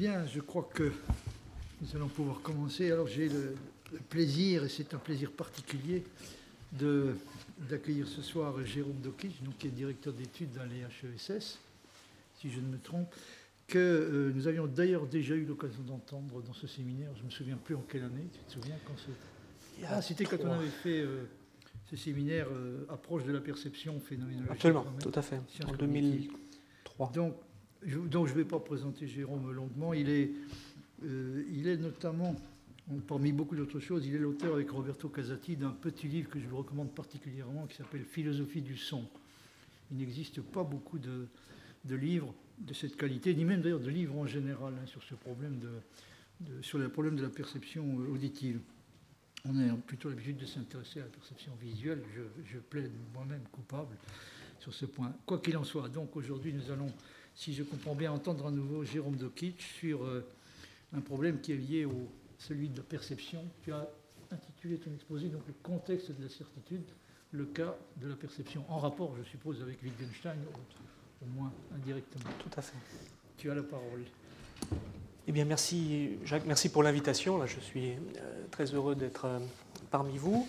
Bien, je crois que nous allons pouvoir commencer. Alors j'ai le plaisir, et c'est un plaisir particulier, d'accueillir ce soir Jérôme Dokic, donc, qui est directeur d'études dans les HESS, si je ne me trompe, que nous avions d'ailleurs déjà eu l'occasion d'entendre dans ce séminaire. Je ne me souviens plus en quelle année. Tu te souviens quand c'était? C'était quand on avait fait ce séminaire approche de la perception phénoménologique. Absolument, tout à fait, en 2003. Donc je ne vais pas présenter Jérôme longuement. Il est notamment, parmi beaucoup d'autres choses, il est l'auteur avec Roberto Casati d'un petit livre que je vous recommande particulièrement qui s'appelle Philosophie du son. Il n'existe pas beaucoup de livres de cette qualité, ni même d'ailleurs de livres en général sur ce problème sur le problème de la perception auditive. On a plutôt l'habitude de s'intéresser à la perception visuelle. Je plaide moi-même coupable sur ce point. Quoi qu'il en soit, donc aujourd'hui nous allons, si je comprends bien, entendre à nouveau Jérôme Dokic sur un problème qui est lié celui de la perception. Tu as intitulé ton exposé donc le contexte de la certitude, le cas de la perception, en rapport, je suppose, avec Wittgenstein, au moins indirectement. Tout à fait. Tu as la parole. Eh bien, merci Jacques, merci pour l'invitation. Là, je suis très heureux d'être parmi vous.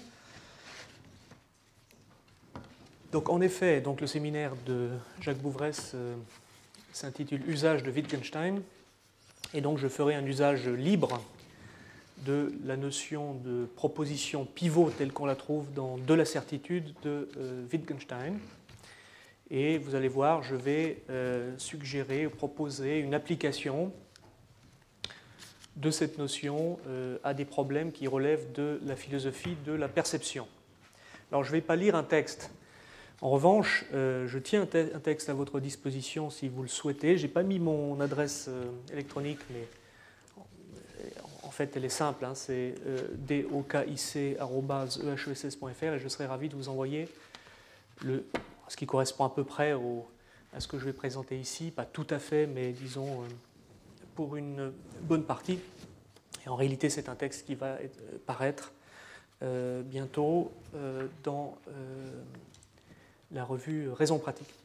Donc, en effet, donc, le séminaire de Jacques Bouvresse s'intitule Usage de Wittgenstein. Et donc, je ferai un usage libre de la notion de proposition pivot telle qu'on la trouve dans De la certitude de Wittgenstein. Et vous allez voir, je vais suggérer, proposer une application de cette notion à des problèmes qui relèvent de la philosophie de la perception. Alors, je ne vais pas lire un texte. En revanche, je tiens un texte à votre disposition si vous le souhaitez. Je n'ai pas mis mon adresse électronique, mais en fait, elle est simple. C'est dokic@ehess.fr et je serai ravi de vous envoyer ce qui correspond à peu près à ce que je vais présenter ici. Pas tout à fait, mais disons pour une bonne partie. Et en réalité, c'est un texte qui va paraître bientôt dans la revue Raison pratique.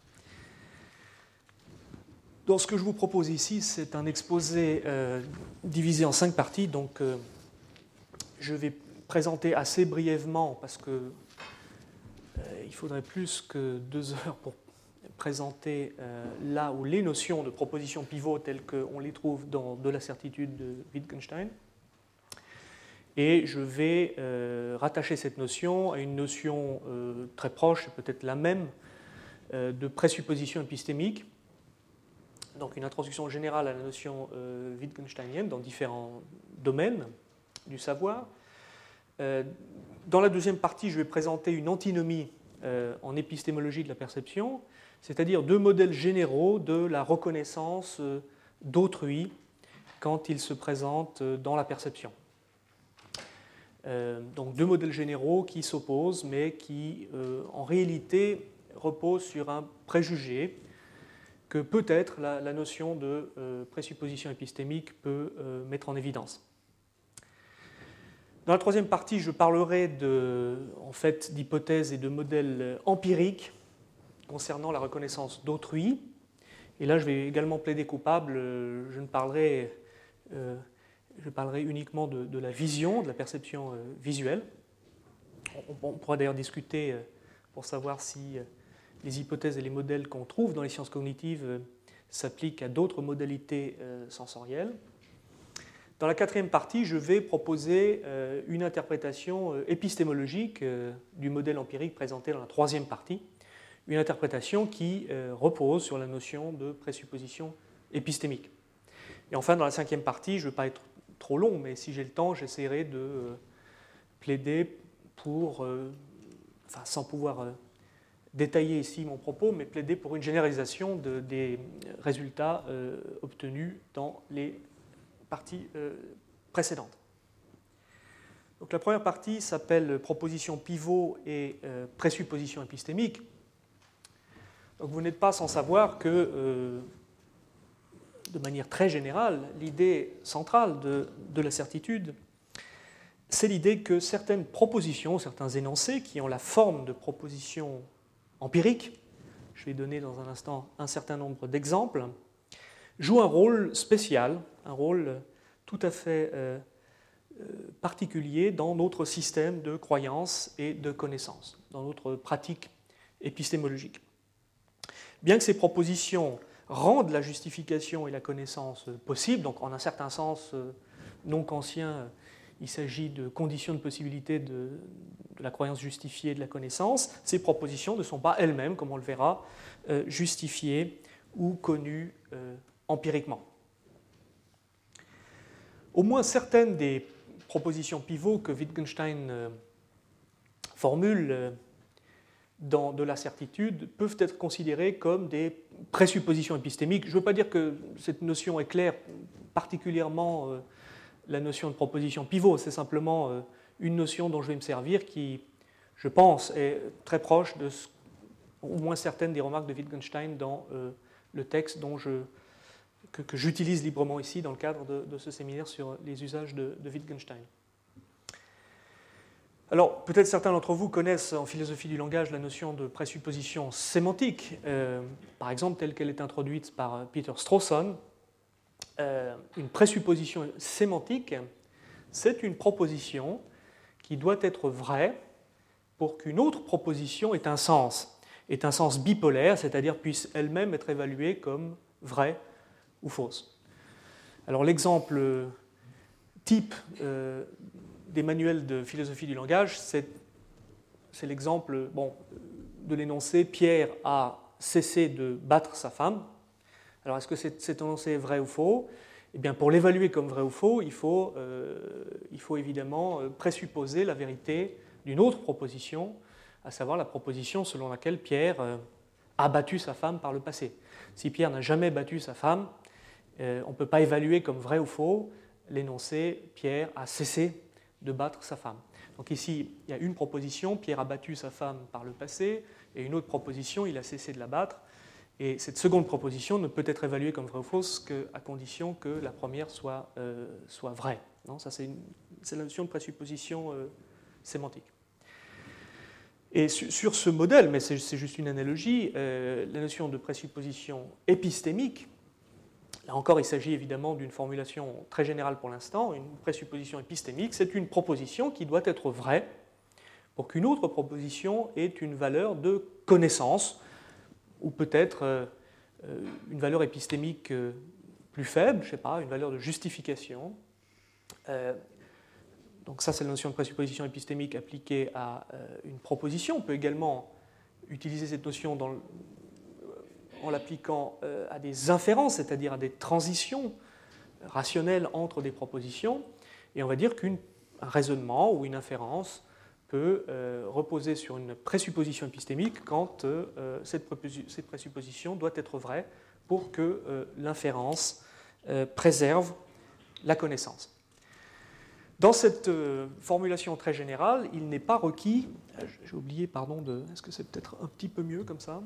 Donc, ce que je vous propose ici, c'est un exposé divisé en 5 parties. Donc, je vais présenter assez brièvement, parce que il faudrait plus que 2 heures pour présenter là où les notions de proposition pivot telles qu'on les trouve dans De la certitude de Wittgenstein. Et je vais rattacher cette notion à une notion très proche, peut-être la même, de présupposition épistémique. Donc une introduction générale à la notion wittgensteinienne dans différents domaines du savoir. Dans la deuxième partie, je vais présenter une antinomie en épistémologie de la perception, c'est-à-dire 2 modèles généraux de la reconnaissance d'autrui quand il se présente dans la perception. Donc 2 modèles généraux qui s'opposent, mais qui en réalité reposent sur un préjugé que peut-être la notion de présupposition épistémique peut mettre en évidence. Dans la troisième partie, je parlerai d'hypothèses et de modèles empiriques concernant la reconnaissance d'autrui. Et là, je vais également plaider coupable. Je parlerai uniquement de la vision, de la perception visuelle. On pourra d'ailleurs discuter pour savoir si les hypothèses et les modèles qu'on trouve dans les sciences cognitives s'appliquent à d'autres modalités sensorielles. Dans la quatrième partie, je vais proposer une interprétation épistémologique du modèle empirique présenté dans la troisième partie, une interprétation qui repose sur la notion de présupposition épistémique. Et enfin, dans la cinquième partie, je ne vais pas être trop long, mais si j'ai le temps, j'essaierai de plaider pour, sans pouvoir détailler ici mon propos, mais plaider pour une généralisation des résultats obtenus dans les parties précédentes. Donc, la première partie s'appelle proposition pivot et présupposition épistémique. Donc, vous n'êtes pas sans savoir que, de manière très générale, l'idée centrale de la certitude, c'est l'idée que certaines propositions, certains énoncés qui ont la forme de propositions empiriques, je vais donner dans un instant un certain nombre d'exemples, joue un rôle spécial, un rôle tout à fait particulier dans notre système de croyances et de connaissances, dans notre pratique épistémologique. Bien que ces propositions rendent la justification et la connaissance possibles, donc en un certain sens non kantien, il s'agit de conditions de possibilité de la croyance justifiée et de la connaissance, ces propositions ne sont pas elles-mêmes, comme on le verra, justifiées ou connues empiriquement. Au moins certaines des propositions pivots que Wittgenstein formule de la certitude peuvent être considérées comme des présuppositions épistémiques. Je ne veux pas dire que cette notion est claire, particulièrement la notion de proposition pivot, c'est simplement une notion dont je vais me servir qui, je pense, est très proche de au moins certaines des remarques de Wittgenstein dans le texte que j'utilise librement ici dans le cadre de ce séminaire sur les usages de Wittgenstein. Alors, peut-être certains d'entre vous connaissent en philosophie du langage la notion de présupposition sémantique, par exemple telle qu'elle est introduite par Peter Strawson. Une présupposition sémantique, c'est une proposition qui doit être vraie pour qu'une autre proposition ait un sens bipolaire, c'est-à-dire puisse elle-même être évaluée comme vraie ou fausse. Alors l'exemple type des manuels de philosophie du langage, c'est l'exemple de l'énoncé « Pierre a cessé de battre sa femme ». Alors est-ce que cet énoncé est vrai ou faux ? Eh bien, pour l'évaluer comme vrai ou faux, il faut évidemment présupposer la vérité d'une autre proposition, à savoir la proposition selon laquelle Pierre a battu sa femme par le passé. Si Pierre n'a jamais battu sa femme, on ne peut pas évaluer comme vrai ou faux l'énoncé « Pierre a cessé de battre sa femme ». Donc ici, il y a une proposition, Pierre a battu sa femme par le passé, et une autre proposition, il a cessé de la battre. Et cette seconde proposition ne peut être évaluée comme vraie ou fausse qu'à condition que la première soit vraie. Non, ça, c'est la notion de présupposition sémantique. Et sur ce modèle, mais c'est juste une analogie, la notion de présupposition épistémique, là encore il s'agit évidemment d'une formulation très générale pour l'instant, une présupposition épistémique, c'est une proposition qui doit être vraie pour qu'une autre proposition ait une valeur de connaissance, ou peut-être une valeur épistémique plus faible, je ne sais pas, une valeur de justification. Donc ça, c'est la notion de présupposition épistémique appliquée à une proposition. On peut également utiliser cette notion en l'appliquant à des inférences, c'est-à-dire à des transitions rationnelles entre des propositions. Et on va dire qu'un raisonnement ou une inférence peut reposer sur une présupposition épistémique quand cette présupposition doit être vraie pour que l'inférence préserve la connaissance. Dans cette formulation très générale, il n'est pas requis, j'ai oublié, est-ce que c'est peut-être un petit peu mieux comme ça ?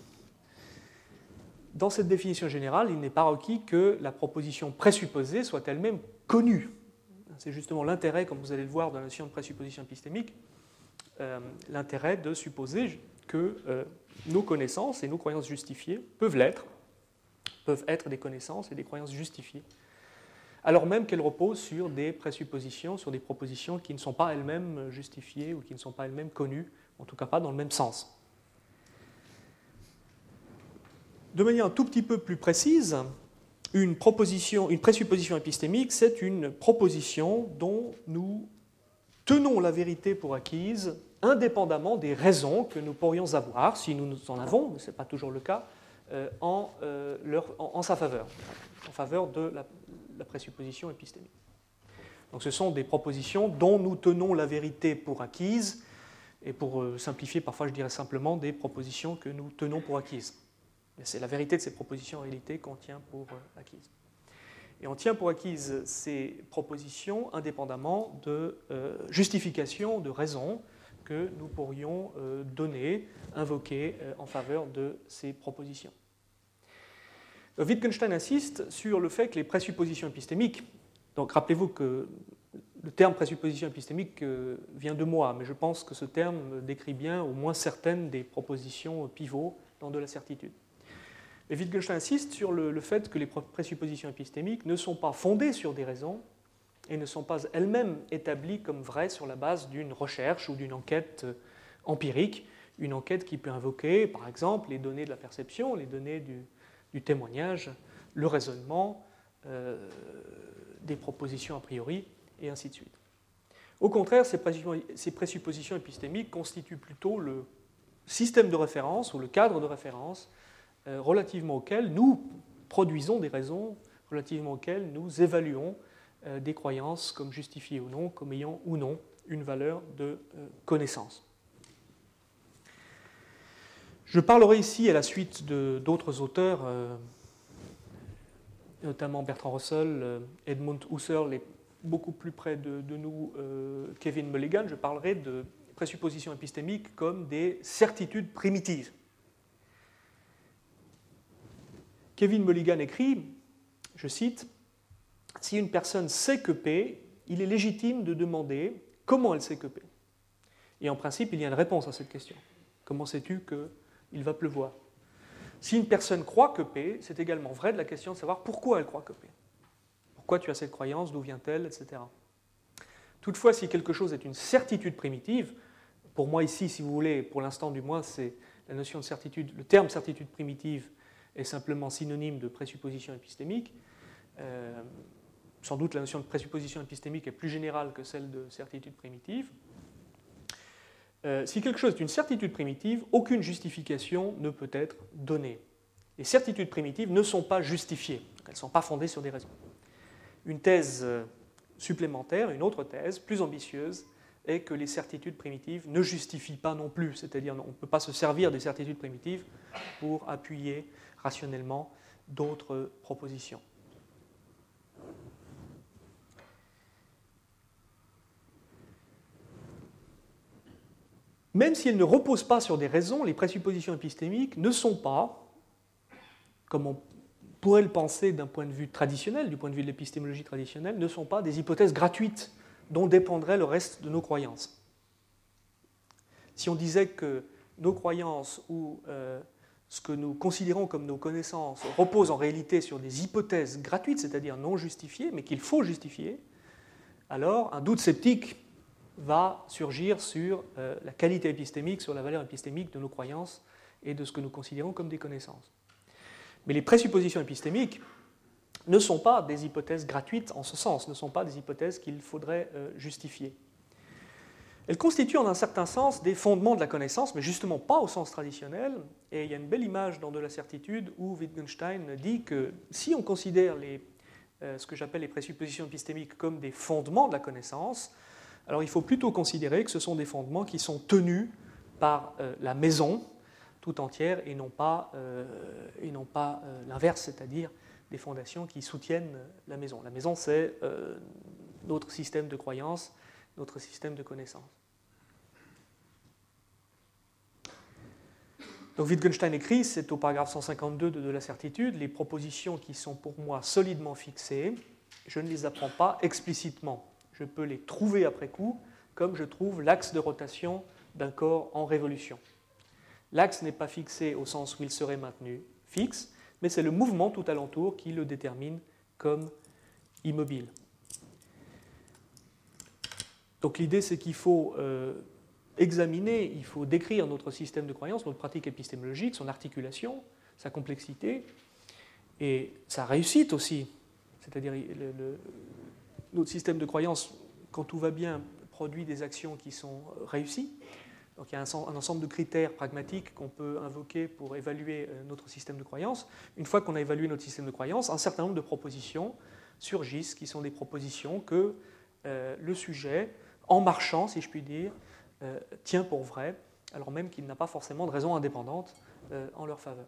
Dans cette définition générale, il n'est pas requis que la proposition présupposée soit elle-même connue. C'est justement l'intérêt, comme vous allez le voir dans la notion de présupposition épistémique, l'intérêt de supposer que nos connaissances et nos croyances justifiées peuvent être des connaissances et des croyances justifiées, alors même qu'elles reposent sur des présuppositions, sur des propositions qui ne sont pas elles-mêmes justifiées ou qui ne sont pas elles-mêmes connues, en tout cas pas dans le même sens. De manière un tout petit peu plus précise, une présupposition épistémique, c'est une proposition dont nous tenons la vérité pour acquise indépendamment des raisons que nous pourrions avoir, si nous en avons, mais ce n'est pas toujours le cas, en sa faveur, en faveur de la présupposition épistémique. Donc ce sont des propositions dont nous tenons la vérité pour acquise, et pour simplifier, parfois je dirais simplement des propositions que nous tenons pour acquises. Mais c'est la vérité de ces propositions en réalité qu'on tient pour acquises. Et on tient pour acquises ces propositions indépendamment de justifications, de raisons que nous pourrions donner, invoquer en faveur de ces propositions. Wittgenstein insiste sur le fait que les présuppositions épistémiques, donc rappelez-vous que le terme présupposition épistémique vient de moi, mais je pense que ce terme décrit bien au moins certaines des propositions pivots dans de la certitude. Et Wittgenstein insiste sur le fait que les présuppositions épistémiques ne sont pas fondées sur des raisons et ne sont pas elles-mêmes établies comme vraies sur la base d'une recherche ou d'une enquête empirique, une enquête qui peut invoquer, par exemple, les données de la perception, les données du témoignage, le raisonnement, des propositions a priori, et ainsi de suite. Au contraire, ces présuppositions épistémiques constituent plutôt le système de référence ou le cadre de référence relativement auquel nous produisons des raisons, relativement auquel nous évaluons des croyances comme justifiées ou non, comme ayant ou non une valeur de connaissance. Je parlerai ici à la suite d'autres auteurs, notamment Bertrand Russell, Edmund Husserl et beaucoup plus près de nous Kevin Mulligan. Je parlerai de présuppositions épistémiques comme des certitudes primitives. Kevin Mulligan écrit, je cite, « Si une personne sait que P, il est légitime de demander comment elle sait que P. Et en principe, il y a une réponse à cette question. Comment sais-tu qu'il va pleuvoir ? Si une personne croit que P, c'est également vrai de la question de savoir pourquoi elle croit que P. Pourquoi tu as cette croyance, d'où vient-elle, etc. Toutefois, si quelque chose est une certitude primitive, pour moi ici, si vous voulez, pour l'instant du moins, c'est la notion de certitude, le terme certitude primitive est simplement synonyme de présupposition épistémique. Sans doute la notion de présupposition épistémique est plus générale que celle de certitude primitive. Si quelque chose est une certitude primitive, aucune justification ne peut être donnée. Les certitudes primitives ne sont pas justifiées, elles ne sont pas fondées sur des raisons. Une thèse supplémentaire, une autre thèse plus ambitieuse, est que les certitudes primitives ne justifient pas non plus, c'est-à-dire on ne peut pas se servir des certitudes primitives pour appuyer rationnellement d'autres propositions. Même si elles ne reposent pas sur des raisons, les présuppositions épistémiques ne sont pas, comme on pourrait le penser d'un point de vue traditionnel, du point de vue de l'épistémologie traditionnelle, ne sont pas des hypothèses gratuites dont dépendrait le reste de nos croyances. Si on disait que nos croyances ou ce que nous considérons comme nos connaissances reposent en réalité sur des hypothèses gratuites, c'est-à-dire non justifiées, mais qu'il faut justifier, alors un doute sceptique va surgir sur la qualité épistémique, sur la valeur épistémique de nos croyances et de ce que nous considérons comme des connaissances. Mais les présuppositions épistémiques ne sont pas des hypothèses gratuites en ce sens, ne sont pas des hypothèses qu'il faudrait justifier. Elles constituent en un certain sens des fondements de la connaissance, mais justement pas au sens traditionnel. Et il y a une belle image dans De la certitude où Wittgenstein dit que si on considère ce que j'appelle les présuppositions épistémiques comme des fondements de la connaissance, alors il faut plutôt considérer que ce sont des fondements qui sont tenus par la maison tout entière et non pas l'inverse, c'est-à-dire des fondations qui soutiennent la maison. La maison, c'est notre système de croyance, notre système de connaissance. Donc Wittgenstein écrit, c'est au paragraphe 152 de la certitude, les propositions qui sont pour moi solidement fixées, je ne les apprends pas explicitement. Je peux les trouver après coup, comme je trouve l'axe de rotation d'un corps en révolution. L'axe n'est pas fixé au sens où il serait maintenu fixe, mais c'est le mouvement tout alentour qui le détermine comme immobile. Donc l'idée, c'est qu'il faut examiner, il faut décrire notre système de croyance, notre pratique épistémologique, son articulation, sa complexité et sa réussite aussi. C'est-à-dire notre système de croyance, quand tout va bien, produit des actions qui sont réussies. Donc il y a un ensemble de critères pragmatiques qu'on peut invoquer pour évaluer notre système de croyance. Une fois qu'on a évalué notre système de croyance, un certain nombre de propositions surgissent, qui sont des propositions que le sujet, en marchant, si je puis dire, tient pour vrai, alors même qu'il n'a pas forcément de raison indépendante en leur faveur.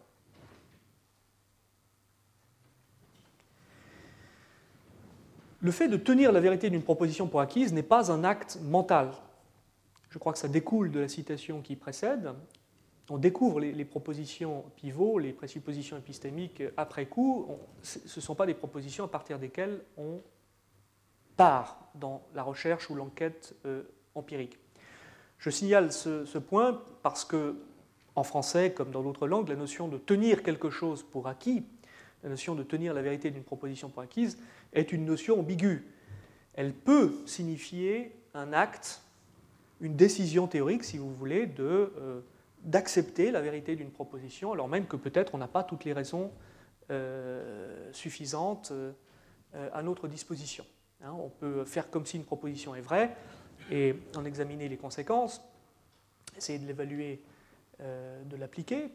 Le fait de tenir la vérité d'une proposition pour acquise n'est pas un acte mental. Je crois que ça découle de la citation qui précède. On découvre les propositions pivots, les présuppositions épistémiques après coup. Ce ne sont pas des propositions à partir desquelles on part dans la recherche ou l'enquête empirique. Je signale ce point parce que, en français comme dans d'autres langues, la notion de tenir quelque chose pour acquis, la notion de tenir la vérité d'une proposition pour acquise, est une notion ambiguë. Elle peut signifier un acte, une décision théorique, si vous voulez, d'accepter la vérité d'une proposition, alors même que peut-être on n'a pas toutes les raisons suffisantes à notre disposition. On peut faire comme si une proposition est vraie et en examiner les conséquences, essayer de l'évaluer, de l'appliquer.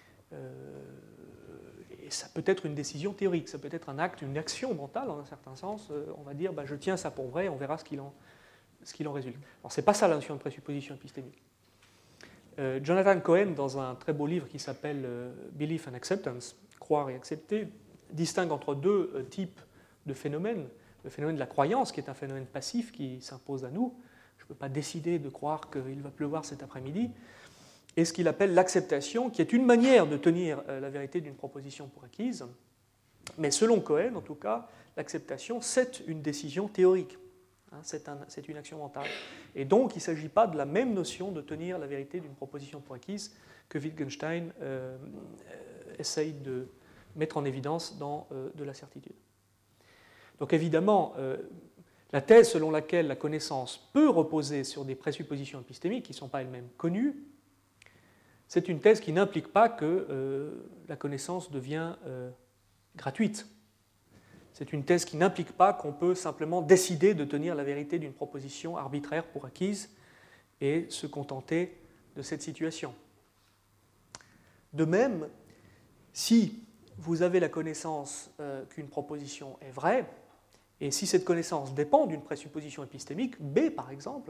Et ça peut être une décision théorique, ça peut être un acte, une action mentale, en un certain sens. On va dire, je tiens ça pour vrai, on verra ce qu'il en résulte. Alors, ce n'est pas ça la notion de présupposition épistémique. Jonathan Cohen, dans un très beau livre qui s'appelle Belief and Acceptance, Croire et accepter, distingue entre deux types de phénomènes. Le phénomène de la croyance, qui est un phénomène passif qui s'impose à nous. Je ne peux pas décider de croire qu'il va pleuvoir cet après-midi. Et ce qu'il appelle l'acceptation, qui est une manière de tenir la vérité d'une proposition pour acquise. Mais selon Cohen, en tout cas, l'acceptation, c'est une décision théorique. C'est une action mentale. Et donc, il ne s'agit pas de la même notion de tenir la vérité d'une proposition pour acquise que Wittgenstein essaye de mettre en évidence dans de la certitude. Donc évidemment, la thèse selon laquelle la connaissance peut reposer sur des présuppositions épistémiques qui ne sont pas elles-mêmes connues, c'est une thèse qui n'implique pas que la connaissance devient gratuite. C'est une thèse qui n'implique pas qu'on peut simplement décider de tenir la vérité d'une proposition arbitraire pour acquise et se contenter de cette situation. De même, si vous avez la connaissance qu'une proposition est vraie, et si cette connaissance dépend d'une présupposition épistémique, B par exemple,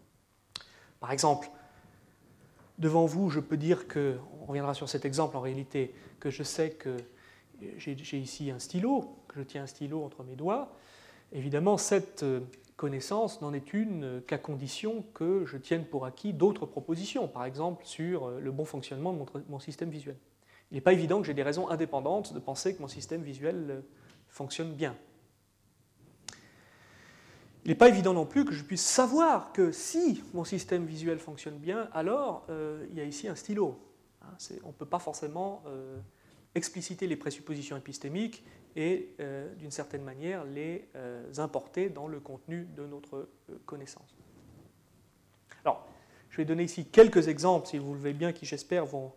devant vous, je peux dire que, on reviendra sur cet exemple en réalité, que je sais que j'ai ici un stylo, que je tiens un stylo entre mes doigts. Évidemment, cette connaissance n'en est une qu'à condition que je tienne pour acquis d'autres propositions, par exemple sur le bon fonctionnement de mon système visuel. Il n'est pas évident que j'ai des raisons indépendantes de penser que mon système visuel fonctionne bien. Il n'est pas évident non plus que je puisse savoir que si mon système visuel fonctionne bien, alors il y a ici un stylo. On ne peut pas forcément expliciter les présuppositions épistémiques et, d'une certaine manière, les importer dans le contenu de notre connaissance. Alors, je vais donner ici quelques exemples, si vous le voulez bien, qui, j'espère, vont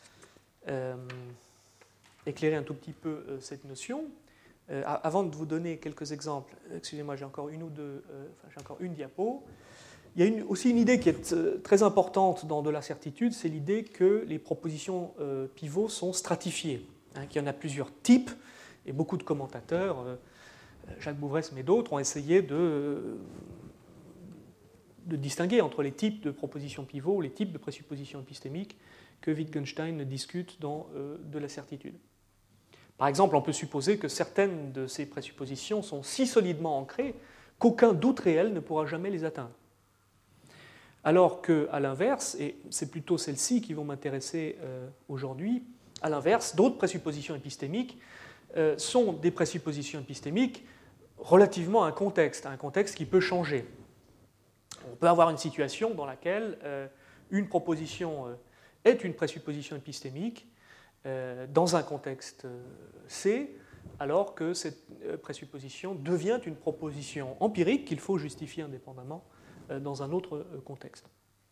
éclairer un tout petit peu cette notion. Avant de vous donner quelques exemples, excusez-moi, j'ai encore une diapo. Il y a aussi une idée qui est très importante dans de la certitude, c'est l'idée que les propositions pivots sont stratifiées, qu'il y en a plusieurs types, et beaucoup de commentateurs, Jacques Bouvresse mais d'autres, ont essayé de distinguer entre les types de propositions pivots, les types de présuppositions épistémiques que Wittgenstein discute dans de la certitude. Par exemple, on peut supposer que certaines de ces présuppositions sont si solidement ancrées qu'aucun doute réel ne pourra jamais les atteindre. Alors qu'à l'inverse, et c'est plutôt celles-ci qui vont m'intéresser aujourd'hui, à l'inverse, d'autres présuppositions épistémiques sont des présuppositions épistémiques relativement à un contexte qui peut changer. On peut avoir une situation dans laquelle une proposition est une présupposition épistémique dans un contexte C, alors que cette présupposition devient une proposition empirique qu'il faut justifier indépendamment dans un autre contexte.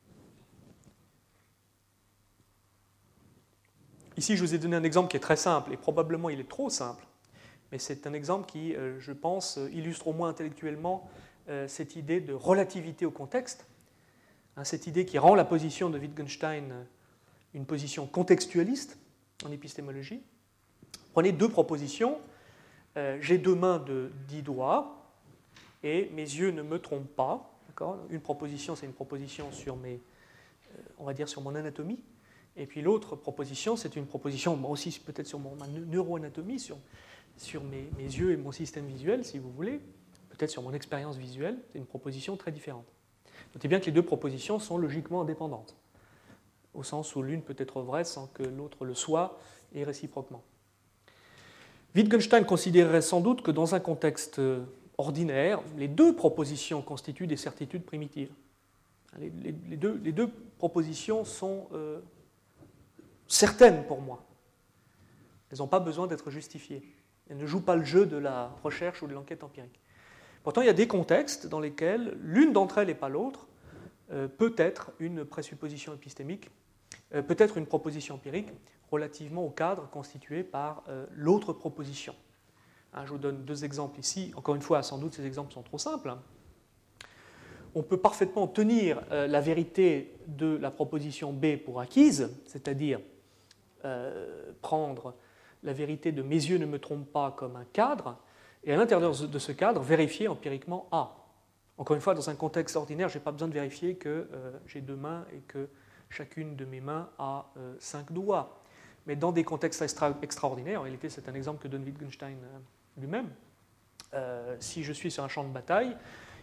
Ici, je vous ai donné un exemple qui est très simple, et probablement il est trop simple, mais c'est un exemple qui, je pense, illustre au moins intellectuellement cette idée de relativité au contexte, cette idée qui rend la position de Wittgenstein une position contextualiste en épistémologie. Prenez deux propositions. J'ai deux mains de 10 doigts et mes yeux ne me trompent pas. Une proposition, c'est une proposition sur on va dire sur mon anatomie. Et puis l'autre proposition, c'est une proposition aussi peut-être sur ma neuroanatomie, sur mes yeux et mon système visuel, si vous voulez, peut-être sur mon expérience visuelle. C'est une proposition très différente. Notez bien que les deux propositions sont logiquement indépendantes, au sens où l'une peut être vraie sans que l'autre le soit, et réciproquement. Wittgenstein considérerait sans doute que dans un contexte ordinaire, les deux propositions constituent des certitudes primitives. Les deux propositions sont certaines pour moi. Elles n'ont pas besoin d'être justifiées. Elles ne jouent pas le jeu de la recherche ou de l'enquête empirique. Pourtant, il y a des contextes dans lesquels l'une d'entre elles et pas l'autre peut être une présupposition épistémique, peut être une proposition empirique relativement au cadre constitué par l'autre proposition. Je vous donne 2 exemples ici. Encore une fois, sans doute ces exemples sont trop simples. On peut parfaitement tenir la vérité de la proposition B pour acquise, c'est-à-dire prendre la vérité de mes yeux ne me trompent pas comme un cadre, et à l'intérieur de ce cadre, vérifier empiriquement A. Encore une fois, dans un contexte ordinaire, je n'ai pas besoin de vérifier que j'ai 2 mains et que chacune de mes mains a 5 doigts. Mais dans des contextes extraordinaires, en réalité c'est un exemple que donne Wittgenstein lui-même, si je suis sur un champ de bataille,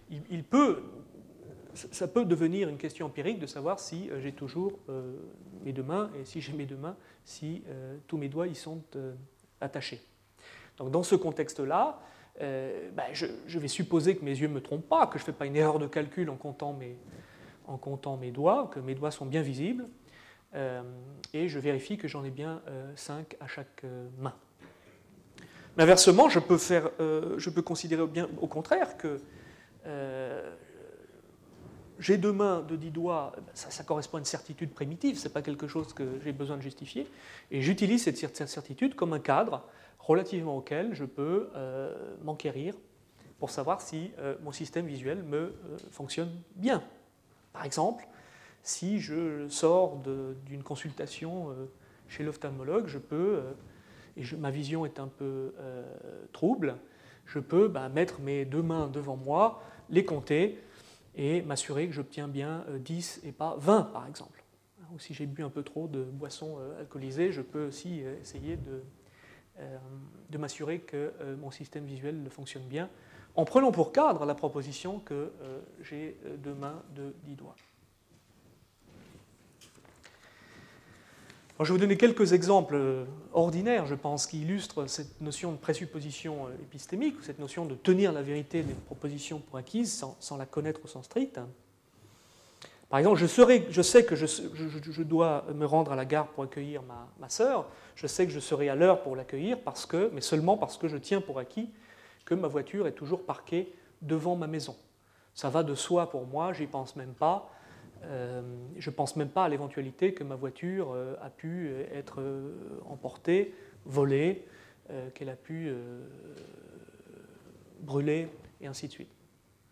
ça peut devenir une question empirique de savoir si j'ai toujours mes 2 mains, et si j'ai mes 2 mains, si tous mes doigts y sont attachés. Donc dans ce contexte-là, je vais supposer que mes yeux ne me trompent pas, que je ne fais pas une erreur de calcul en comptant mes doigts, que mes doigts sont bien visibles, et je vérifie que j'en ai bien 5 à chaque main. Mais inversement, je peux considérer bien au contraire que j'ai 2 mains de 10 doigts, ça correspond à une certitude primitive, ce n'est pas quelque chose que j'ai besoin de justifier, et j'utilise cette certitude comme un cadre relativement auquel je peux m'enquérir pour savoir si mon système visuel fonctionne bien. Par exemple, si je sors d'une consultation chez l'ophtalmologue, je peux, et ma vision est un peu trouble, je peux mettre mes 2 mains devant moi, les compter et m'assurer que j'obtiens bien 10 et pas 20 par exemple. Ou si j'ai bu un peu trop de boissons alcoolisées, je peux aussi essayer de m'assurer que mon système visuel fonctionne bien, en prenant pour cadre la proposition que j'ai 2 mains de 10 doigts. Alors, je vais vous donner quelques exemples ordinaires, je pense, qui illustrent cette notion de présupposition épistémique, ou cette notion de tenir la vérité des propositions pour acquises sans la connaître au sens strict. Par exemple, je sais que je dois me rendre à la gare pour accueillir ma sœur, je sais que je serai à l'heure pour l'accueillir, mais seulement parce que je tiens pour acquis que ma voiture est toujours parquée devant ma maison. Ça va de soi pour moi, j'y pense même pas. Je ne pense même pas à l'éventualité que ma voiture a pu être emportée, volée, qu'elle a pu brûler, et ainsi de suite.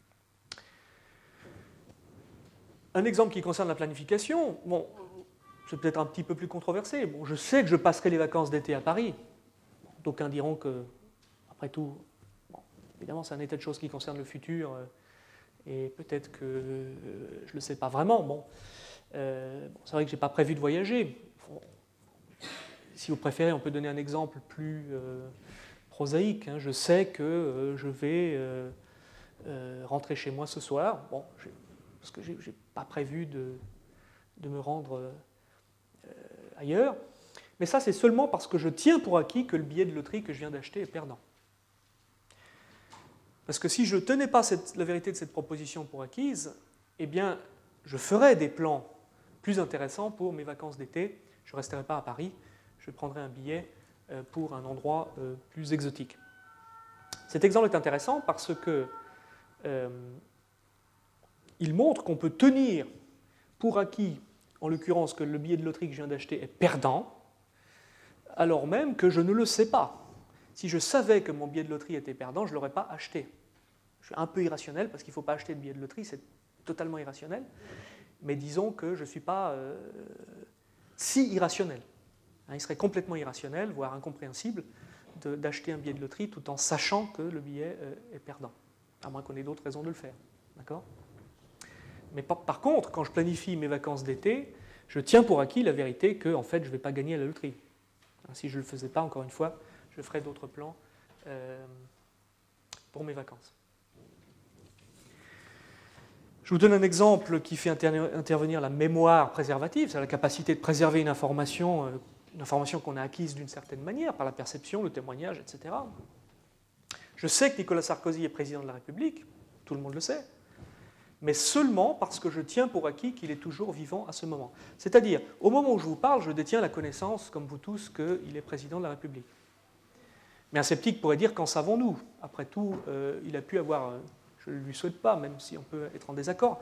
Un exemple qui concerne la planification, c'est peut-être un petit peu plus controversé. Je sais que je passerai les vacances d'été à Paris. D'aucuns diront que, après tout, évidemment, c'est un état de choses qui concerne le futur. Et peut-être que je ne le sais pas vraiment. C'est vrai que je n'ai pas prévu de voyager. Si vous préférez, on peut donner un exemple plus prosaïque. Je sais que je vais rentrer chez moi ce soir, parce que je n'ai pas prévu de me rendre ailleurs. Mais ça, c'est seulement parce que je tiens pour acquis que le billet de loterie que je viens d'acheter est perdant. Parce que si je ne tenais pas la vérité de cette proposition pour acquise, eh bien, je ferais des plans plus intéressants pour mes vacances d'été. Je ne resterai pas à Paris, je prendrai un billet pour un endroit plus exotique. Cet exemple est intéressant parce qu'il montre qu'on peut tenir pour acquis, en l'occurrence que le billet de loterie que je viens d'acheter est perdant, alors même que je ne le sais pas. Si je savais que mon billet de loterie était perdant, je ne l'aurais pas acheté. Je suis un peu irrationnel parce qu'il ne faut pas acheter de billet de loterie, c'est totalement irrationnel. Mais disons que je ne suis pas si irrationnel. Il serait complètement irrationnel, voire incompréhensible, d'acheter un billet de loterie tout en sachant que le billet est perdant. À moins qu'on ait d'autres raisons de le faire. D'accord ? Mais par contre, quand je planifie mes vacances d'été, je tiens pour acquis la vérité que en fait, je ne vais pas gagner à la loterie. Si je ne le faisais pas, encore une fois, je ferais d'autres plans pour mes vacances. Je vous donne un exemple qui fait intervenir la mémoire préservative, c'est la capacité de préserver une information qu'on a acquise d'une certaine manière, par la perception, le témoignage, etc. Je sais que Nicolas Sarkozy est président de la République, tout le monde le sait, mais seulement parce que je tiens pour acquis qu'il est toujours vivant à ce moment. C'est-à-dire, au moment où je vous parle, je détiens la connaissance, comme vous tous, qu'il est président de la République. Mais un sceptique pourrait dire, qu'en savons-nous? Après tout, il a pu avoir, je ne lui souhaite pas, même si on peut être en désaccord,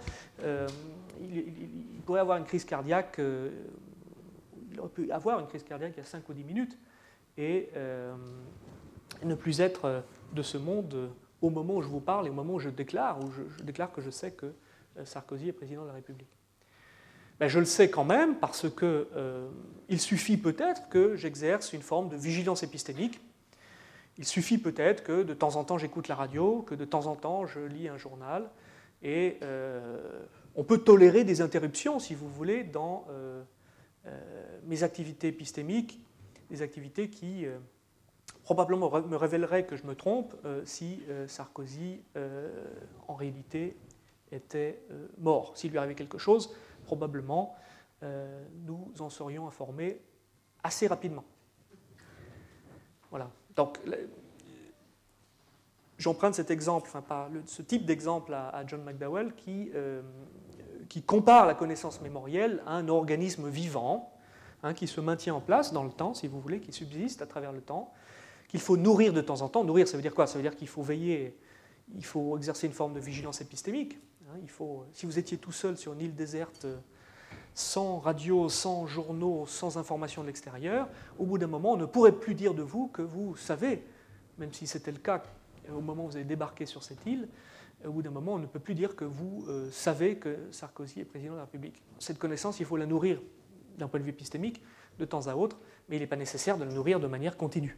il pourrait avoir une crise cardiaque, il aurait pu avoir une crise cardiaque il y a 5 ou 10 minutes, et ne plus être de ce monde au moment où je vous parle et au moment où je déclare que je sais que Sarkozy est président de la République. Ben, je le sais quand même parce qu'il suffit peut-être que j'exerce une forme de vigilance épistémique. Il suffit peut-être que de temps en temps j'écoute la radio, que de temps en temps je lis un journal, et on peut tolérer des interruptions, si vous voulez, dans mes activités épistémiques, des activités qui probablement me révéleraient que je me trompe si Sarkozy, en réalité, était mort. S'il lui arrivait quelque chose, probablement, nous en serions informés assez rapidement. Voilà. Donc, j'emprunte cet exemple, ce type d'exemple à John McDowell qui compare la connaissance mémorielle à un organisme vivant qui se maintient en place dans le temps, si vous voulez, qui subsiste à travers le temps, qu'il faut nourrir de temps en temps. Nourrir, ça veut dire quoi? Ça veut dire qu'il faut veiller, il faut exercer une forme de vigilance épistémique. Si vous étiez tout seul sur une île déserte, sans radio, sans journaux, sans information de l'extérieur, au bout d'un moment, on ne pourrait plus dire de vous que vous savez, même si c'était le cas au moment où vous avez débarqué sur cette île, au bout d'un moment, on ne peut plus dire que vous savez que Sarkozy est président de la République. Cette connaissance, il faut la nourrir d'un point de vue épistémique de temps à autre, mais il n'est pas nécessaire de la nourrir de manière continue.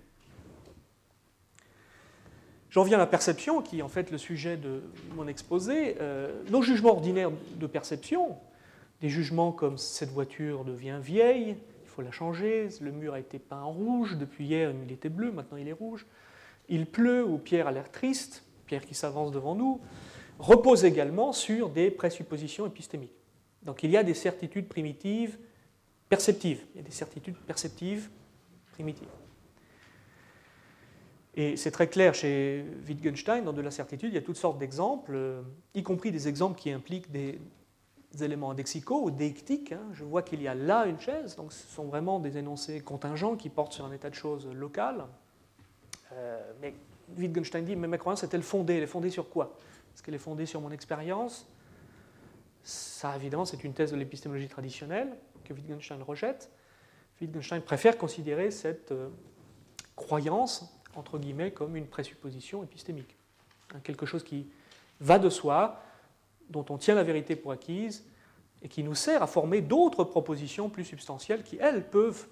J'en viens à la perception, qui est en fait le sujet de mon exposé. Nos jugements ordinaires de perception, des jugements comme cette voiture devient vieille, il faut la changer, le mur a été peint en rouge, depuis hier il était bleu, maintenant il est rouge, il pleut ou Pierre a l'air triste, Pierre qui s'avance devant nous, repose également sur des présuppositions épistémiques. Donc il y a des certitudes primitives perceptives, il y a des certitudes perceptives primitives. Et c'est très clair chez Wittgenstein, dans de la certitude, il y a toutes sortes d'exemples, y compris des exemples qui impliquent des éléments indexicaux ou déictiques. Je vois qu'il y a là une chaise, donc ce sont vraiment des énoncés contingents qui portent sur un état de choses local. Mais Wittgenstein dit, mais ma croyance est-elle fondée? Elle est fondée sur quoi? Est-ce qu'elle est fondée sur mon expérience? Ça, évidemment, c'est une thèse de l'épistémologie traditionnelle que Wittgenstein rejette. Wittgenstein préfère considérer cette croyance, entre guillemets, comme une présupposition épistémique. Quelque chose qui va de soi, dont on tient la vérité pour acquise, et qui nous sert à former d'autres propositions plus substantielles qui, elles, peuvent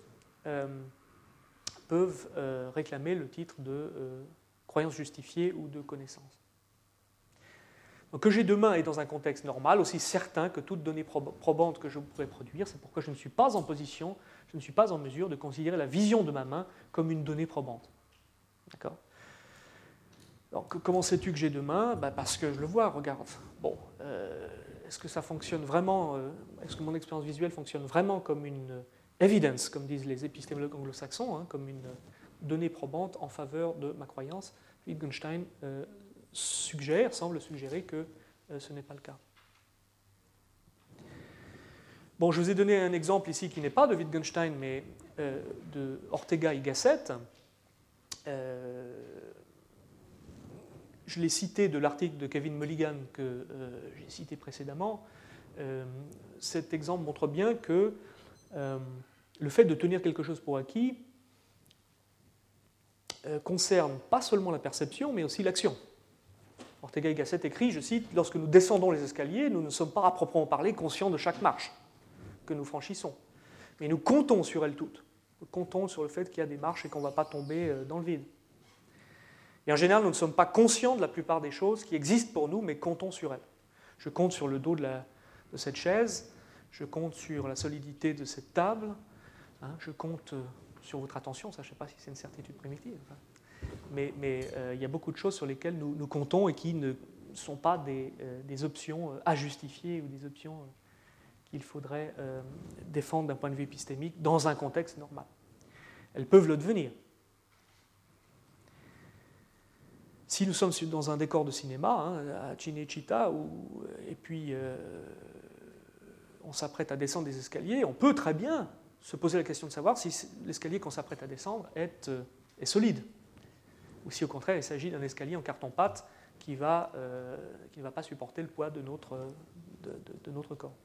réclamer le titre de croyance justifiée ou de connaissance. Donc, que j'ai de main est dans un contexte normal, aussi certain que toute donnée probante que je pourrais produire. C'est pourquoi je ne suis pas en position, je ne suis pas en mesure de considérer la vision de ma main comme une donnée probante. D'accord? Donc, comment sais-tu que j'ai deux mains? Parce que je le vois, regarde. Bon, est-ce que ça fonctionne vraiment, est-ce que mon expérience visuelle fonctionne vraiment comme une evidence, comme disent les épistémologues anglo-saxons, comme une donnée probante en faveur de ma croyance? Wittgenstein semble suggérer que ce n'est pas le cas. Bon, je vous ai donné un exemple ici qui n'est pas de Wittgenstein, mais de Ortega y Gasset. Je l'ai cité de l'article de Kevin Mulligan que j'ai cité précédemment. Cet exemple montre bien que le fait de tenir quelque chose pour acquis concerne pas seulement la perception, mais aussi l'action. Ortega y Gasset écrit, je cite, « Lorsque nous descendons les escaliers, nous ne sommes pas à proprement parler conscients de chaque marche que nous franchissons, mais nous comptons sur elles toutes. Nous comptons sur le fait qu'il y a des marches et qu'on ne va pas tomber dans le vide. Et en général, nous ne sommes pas conscients de la plupart des choses qui existent pour nous, mais comptons sur elles. Je compte sur le dos de cette chaise, je compte sur la solidité de cette table, je compte sur votre attention, ça je ne sais pas si c'est une certitude primitive, mais il y a beaucoup de choses sur lesquelles nous comptons et qui ne sont pas des options à justifier ou des options qu'il faudrait défendre d'un point de vue épistémique dans un contexte normal. Elles peuvent le devenir. Si nous sommes dans un décor de cinéma, à Cinecittà, et puis on s'apprête à descendre des escaliers, on peut très bien se poser la question de savoir si l'escalier qu'on s'apprête à descendre est solide, ou si au contraire il s'agit d'un escalier en carton-pâte qui ne va pas supporter le poids de notre corps.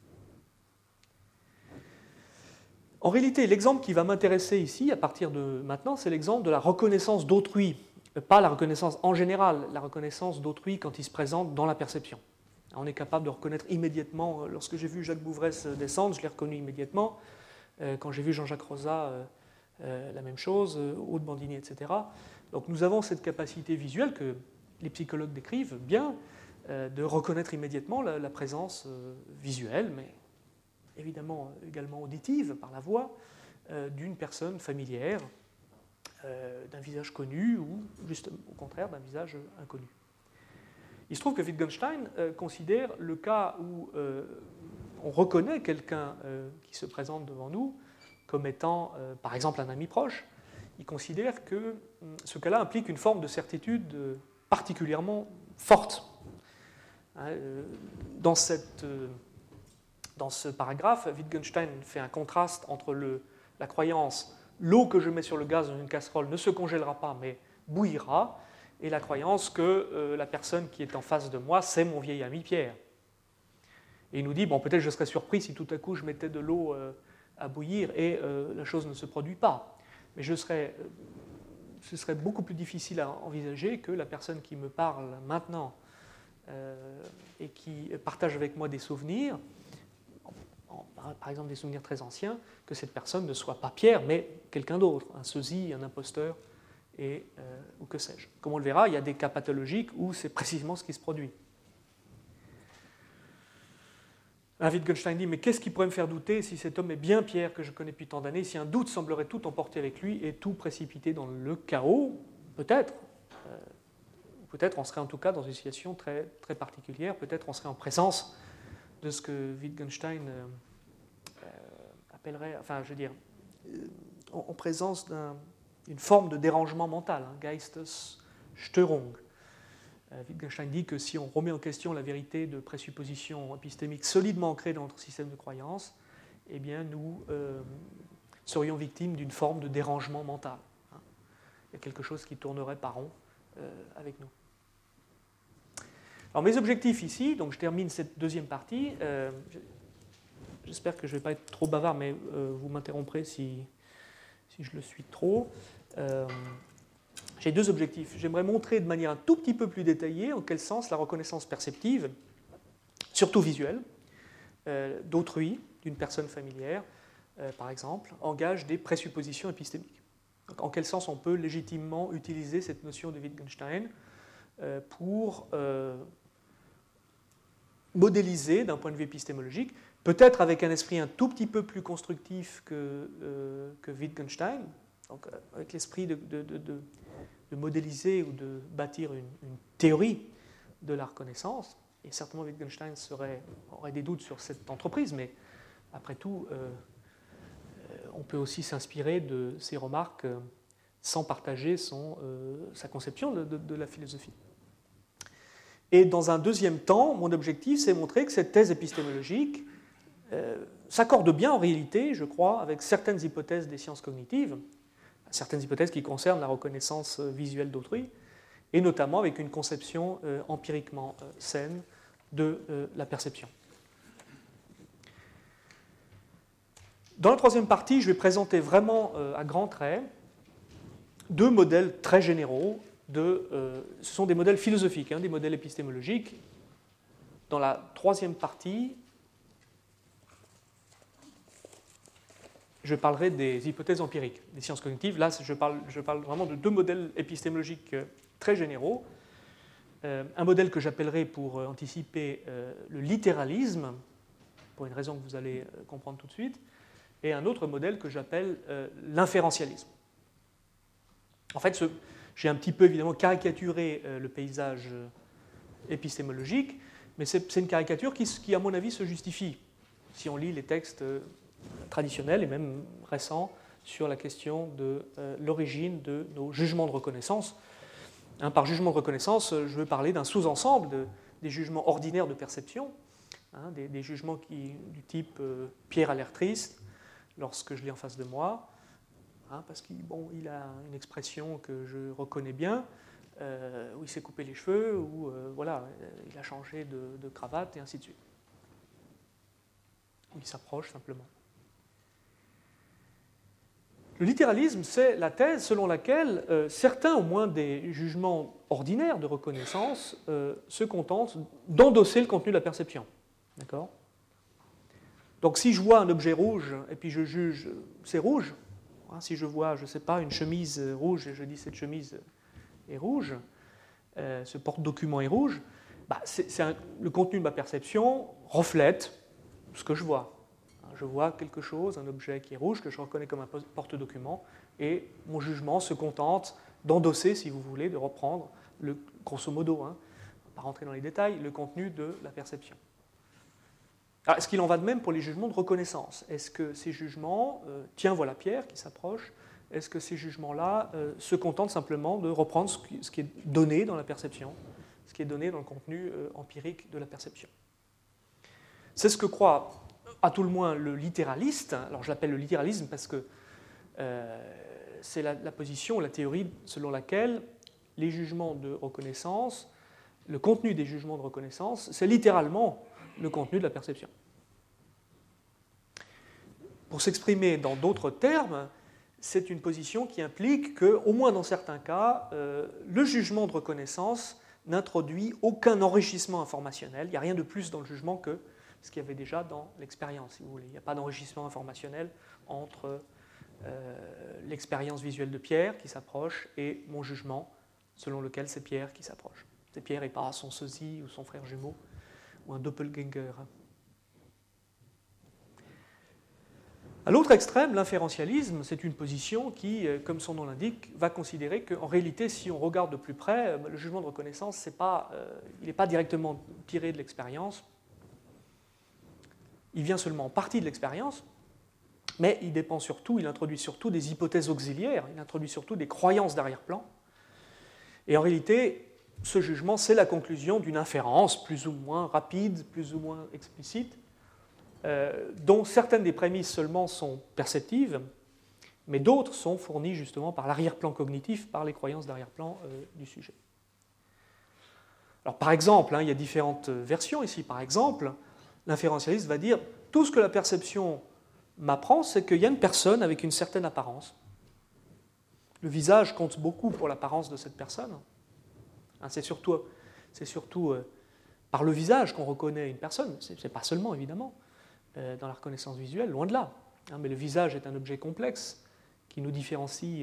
En réalité, l'exemple qui va m'intéresser ici, à partir de maintenant, c'est l'exemple de la reconnaissance d'autrui. Pas la reconnaissance en général, la reconnaissance d'autrui quand il se présente dans la perception. On est capable de reconnaître immédiatement, lorsque j'ai vu Jacques Bouvresse descendre, je l'ai reconnu immédiatement. Quand j'ai vu Jean-Jacques Rosa, la même chose, Aude Bandini, etc. Donc nous avons cette capacité visuelle que les psychologues décrivent bien, de reconnaître immédiatement la présence visuelle, mais évidemment également auditive par la voix, d'une personne familière, d'un visage connu ou juste au contraire d'un visage inconnu. Il se trouve que Wittgenstein considère le cas où on reconnaît quelqu'un qui se présente devant nous comme étant par exemple un ami proche. Il considère que ce cas-là implique une forme de certitude particulièrement forte. Dans ce paragraphe, Wittgenstein fait un contraste entre la croyance « l'eau que je mets sur le gaz dans une casserole ne se congèlera pas mais bouillira » et la croyance que la personne qui est en face de moi, c'est mon vieil ami Pierre. Et il nous dit, bon, peut-être je serais surpris si tout à coup je mettais de l'eau à bouillir et la chose ne se produit pas. Mais ce serait beaucoup plus difficile à envisager que la personne qui me parle maintenant et qui partage avec moi des souvenirs, par exemple des souvenirs très anciens, que cette personne ne soit pas Pierre, mais quelqu'un d'autre, un sosie, un imposteur, ou que sais-je. Comme on le verra, il y a des cas pathologiques où c'est précisément ce qui se produit. Wittgenstein dit, mais qu'est-ce qui pourrait me faire douter si cet homme est bien Pierre que je connais depuis tant d'années, si un doute semblerait tout emporter avec lui et tout précipiter dans le chaos? Peut-être. Peut-être on serait en tout cas dans une situation très, très particulière, peut-être on serait en présence de ce que Wittgenstein appellerait, enfin je veux dire, en présence d'une forme de dérangement mental, Geistesstörung. Wittgenstein dit que si on remet en question la vérité de présuppositions épistémiques solidement ancrées dans notre système de croyance, eh bien nous serions victimes d'une forme de dérangement mental. Il y a quelque chose qui tournerait par rond avec nous. Alors mes objectifs ici, donc je termine cette deuxième partie. J'espère que je ne vais pas être trop bavard, mais vous m'interromprez si je le suis trop. J'ai deux objectifs. J'aimerais montrer de manière un tout petit peu plus détaillée en quel sens la reconnaissance perceptive, surtout visuelle, d'autrui, d'une personne familière, par exemple, engage des présuppositions épistémiques. Donc, en quel sens on peut légitimement utiliser cette notion de Wittgenstein pour modéliser d'un point de vue épistémologique, peut-être avec un esprit un tout petit peu plus constructif que Wittgenstein, donc avec l'esprit de modéliser ou de bâtir une théorie de la reconnaissance. Et certainement Wittgenstein aurait des doutes sur cette entreprise, mais après tout, on peut aussi s'inspirer de ses remarques sans partager sa conception de la philosophie. Et dans un deuxième temps, mon objectif, c'est montrer que cette thèse épistémologique s'accorde bien en réalité, je crois, avec certaines hypothèses des sciences cognitives, certaines hypothèses qui concernent la reconnaissance visuelle d'autrui, et notamment avec une conception empiriquement saine de la perception. Dans la troisième partie, je vais présenter vraiment à grands traits deux modèles très généraux. Ce sont des modèles philosophiques, des modèles épistémologiques. Dans la troisième partie, je parlerai des hypothèses empiriques, des sciences cognitives. Là, je parle vraiment de deux modèles épistémologiques très généraux. Un modèle que j'appellerai, pour anticiper, le littéralisme, pour une raison que vous allez comprendre tout de suite, et un autre modèle que j'appelle l'inférentialisme. En fait, j'ai un petit peu évidemment caricaturé le paysage épistémologique, mais c'est une caricature qui, à mon avis, se justifie si on lit les textes traditionnels et même récents sur la question de l'origine de nos jugements de reconnaissance. Par jugement de reconnaissance, je veux parler d'un sous-ensemble des jugements ordinaires de perception, des jugements du type Pierre a l'air triste lorsque je l'ai en face de moi, parce qu'il a une expression que je reconnais bien, où il s'est coupé les cheveux, ou voilà, il a changé de cravate, et ainsi de suite. Il s'approche simplement. Le littéralisme, c'est la thèse selon laquelle certains, au moins des jugements ordinaires de reconnaissance, se contentent d'endosser le contenu de la perception. D'accord ? Donc si je vois un objet rouge et puis je juge c'est rouge, si je vois, je ne sais pas, une chemise rouge et je dis cette chemise est rouge, ce porte-document est rouge, le contenu de ma perception reflète ce que je vois. Je vois quelque chose, un objet qui est rouge, que je reconnais comme un porte-document, et mon jugement se contente d'endosser, si vous voulez, de reprendre, grosso modo, pas rentrer dans les détails, le contenu de la perception. Alors, est-ce qu'il en va de même pour les jugements de reconnaissance ? Est-ce que ces jugements, tiens, voilà Pierre qui s'approche, est-ce que ces jugements-là se contentent simplement de reprendre ce qui est donné dans la perception, ce qui est donné dans le contenu empirique de la perception ? C'est ce que croit, à tout le moins, le littéraliste. Alors je l'appelle le littéralisme parce que c'est la position, la théorie selon laquelle les jugements de reconnaissance, le contenu des jugements de reconnaissance, c'est littéralement le contenu de la perception. Pour s'exprimer dans d'autres termes, c'est une position qui implique qu'au moins dans certains cas, le jugement de reconnaissance n'introduit aucun enrichissement informationnel. Il n'y a rien de plus dans le jugement que ce qu'il y avait déjà dans l'expérience, si vous voulez. Il n'y a pas d'enrichissement informationnel entre l'expérience visuelle de Pierre qui s'approche et mon jugement selon lequel c'est Pierre qui s'approche. C'est Pierre et pas son sosie ou son frère jumeau ou un doppelganger. À l'autre extrême, l'inférentialisme, c'est une position qui, comme son nom l'indique, va considérer qu'en réalité, si on regarde de plus près, le jugement de reconnaissance, il n'est pas directement tiré de l'expérience, il vient seulement en partie de l'expérience, mais il introduit surtout des hypothèses auxiliaires, il introduit surtout des croyances d'arrière-plan. Et en réalité, ce jugement, c'est la conclusion d'une inférence plus ou moins rapide, plus ou moins explicite, dont certaines des prémices seulement sont perceptives, mais d'autres sont fournies justement par l'arrière-plan cognitif, par les croyances d'arrière-plan du sujet. Alors par exemple, il y a différentes versions ici. Par exemple, l'inférentialiste va dire tout ce que la perception m'apprend, c'est qu'il y a une personne avec une certaine apparence. Le visage compte beaucoup pour l'apparence de cette personne. C'est surtout par le visage qu'on reconnaît une personne. Ce n'est pas seulement, évidemment, dans la reconnaissance visuelle, loin de là. Mais le visage est un objet complexe qui nous différencie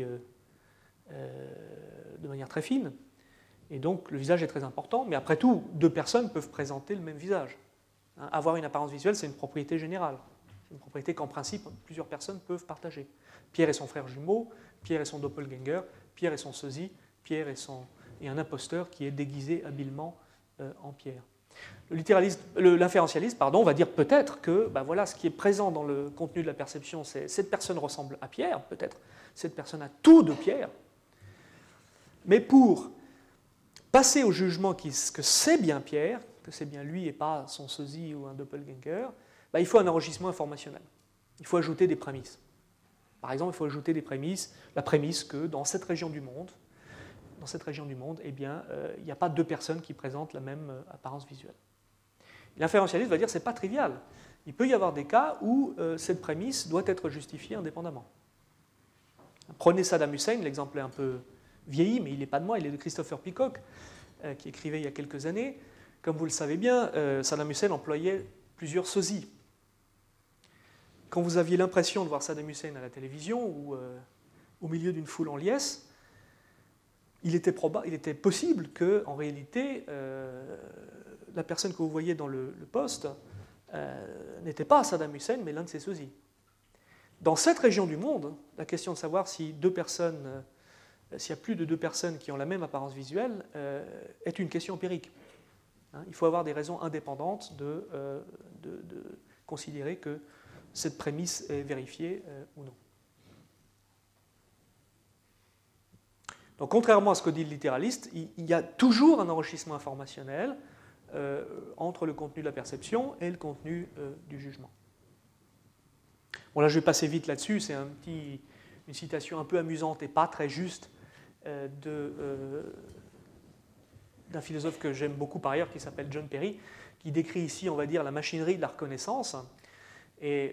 de manière très fine. Et donc, le visage est très important. Mais après tout, deux personnes peuvent présenter le même visage. Avoir une apparence visuelle, c'est une propriété générale. C'est une propriété qu'en principe, plusieurs personnes peuvent partager. Pierre et son frère jumeau, Pierre et son doppelganger, Pierre et son sosie, Pierre et un imposteur qui est déguisé habilement en Pierre. L'inférentialiste va dire peut-être que voilà, ce qui est présent dans le contenu de la perception, c'est cette personne ressemble à Pierre, peut-être cette personne a tout de Pierre, mais pour passer au jugement que c'est bien Pierre, que c'est bien lui et pas son sosie ou un doppelganger, il faut un enrichissement informationnel. Il faut ajouter des prémices. Par exemple, il faut ajouter la prémisse que dans cette région du monde, il n'y a pas deux personnes qui présentent la même apparence visuelle. L'inférentialiste va dire que ce n'est pas trivial. Il peut y avoir des cas où cette prémisse doit être justifiée indépendamment. Prenez Saddam Hussein, l'exemple est un peu vieilli, mais il n'est pas de moi, il est de Christopher Peacock, qui écrivait il y a quelques années. Comme vous le savez bien, Saddam Hussein employait plusieurs sosies. Quand vous aviez l'impression de voir Saddam Hussein à la télévision ou au milieu d'une foule en liesse, il était possible que, en réalité, la personne que vous voyez dans le poste n'était pas Saddam Hussein, mais l'un de ses sosies. Dans cette région du monde, la question de savoir si s'il y a plus de deux personnes qui ont la même apparence visuelle est une question empirique. Il faut avoir des raisons indépendantes de considérer que cette prémisse est vérifiée ou non. Donc contrairement à ce que dit le littéraliste, il y a toujours un enrichissement informationnel entre le contenu de la perception et le contenu du jugement. Bon, là je vais passer vite là-dessus, c'est une citation un peu amusante et pas très juste d'un philosophe que j'aime beaucoup par ailleurs, qui s'appelle John Perry, qui décrit ici, on va dire, la machinerie de la reconnaissance. Et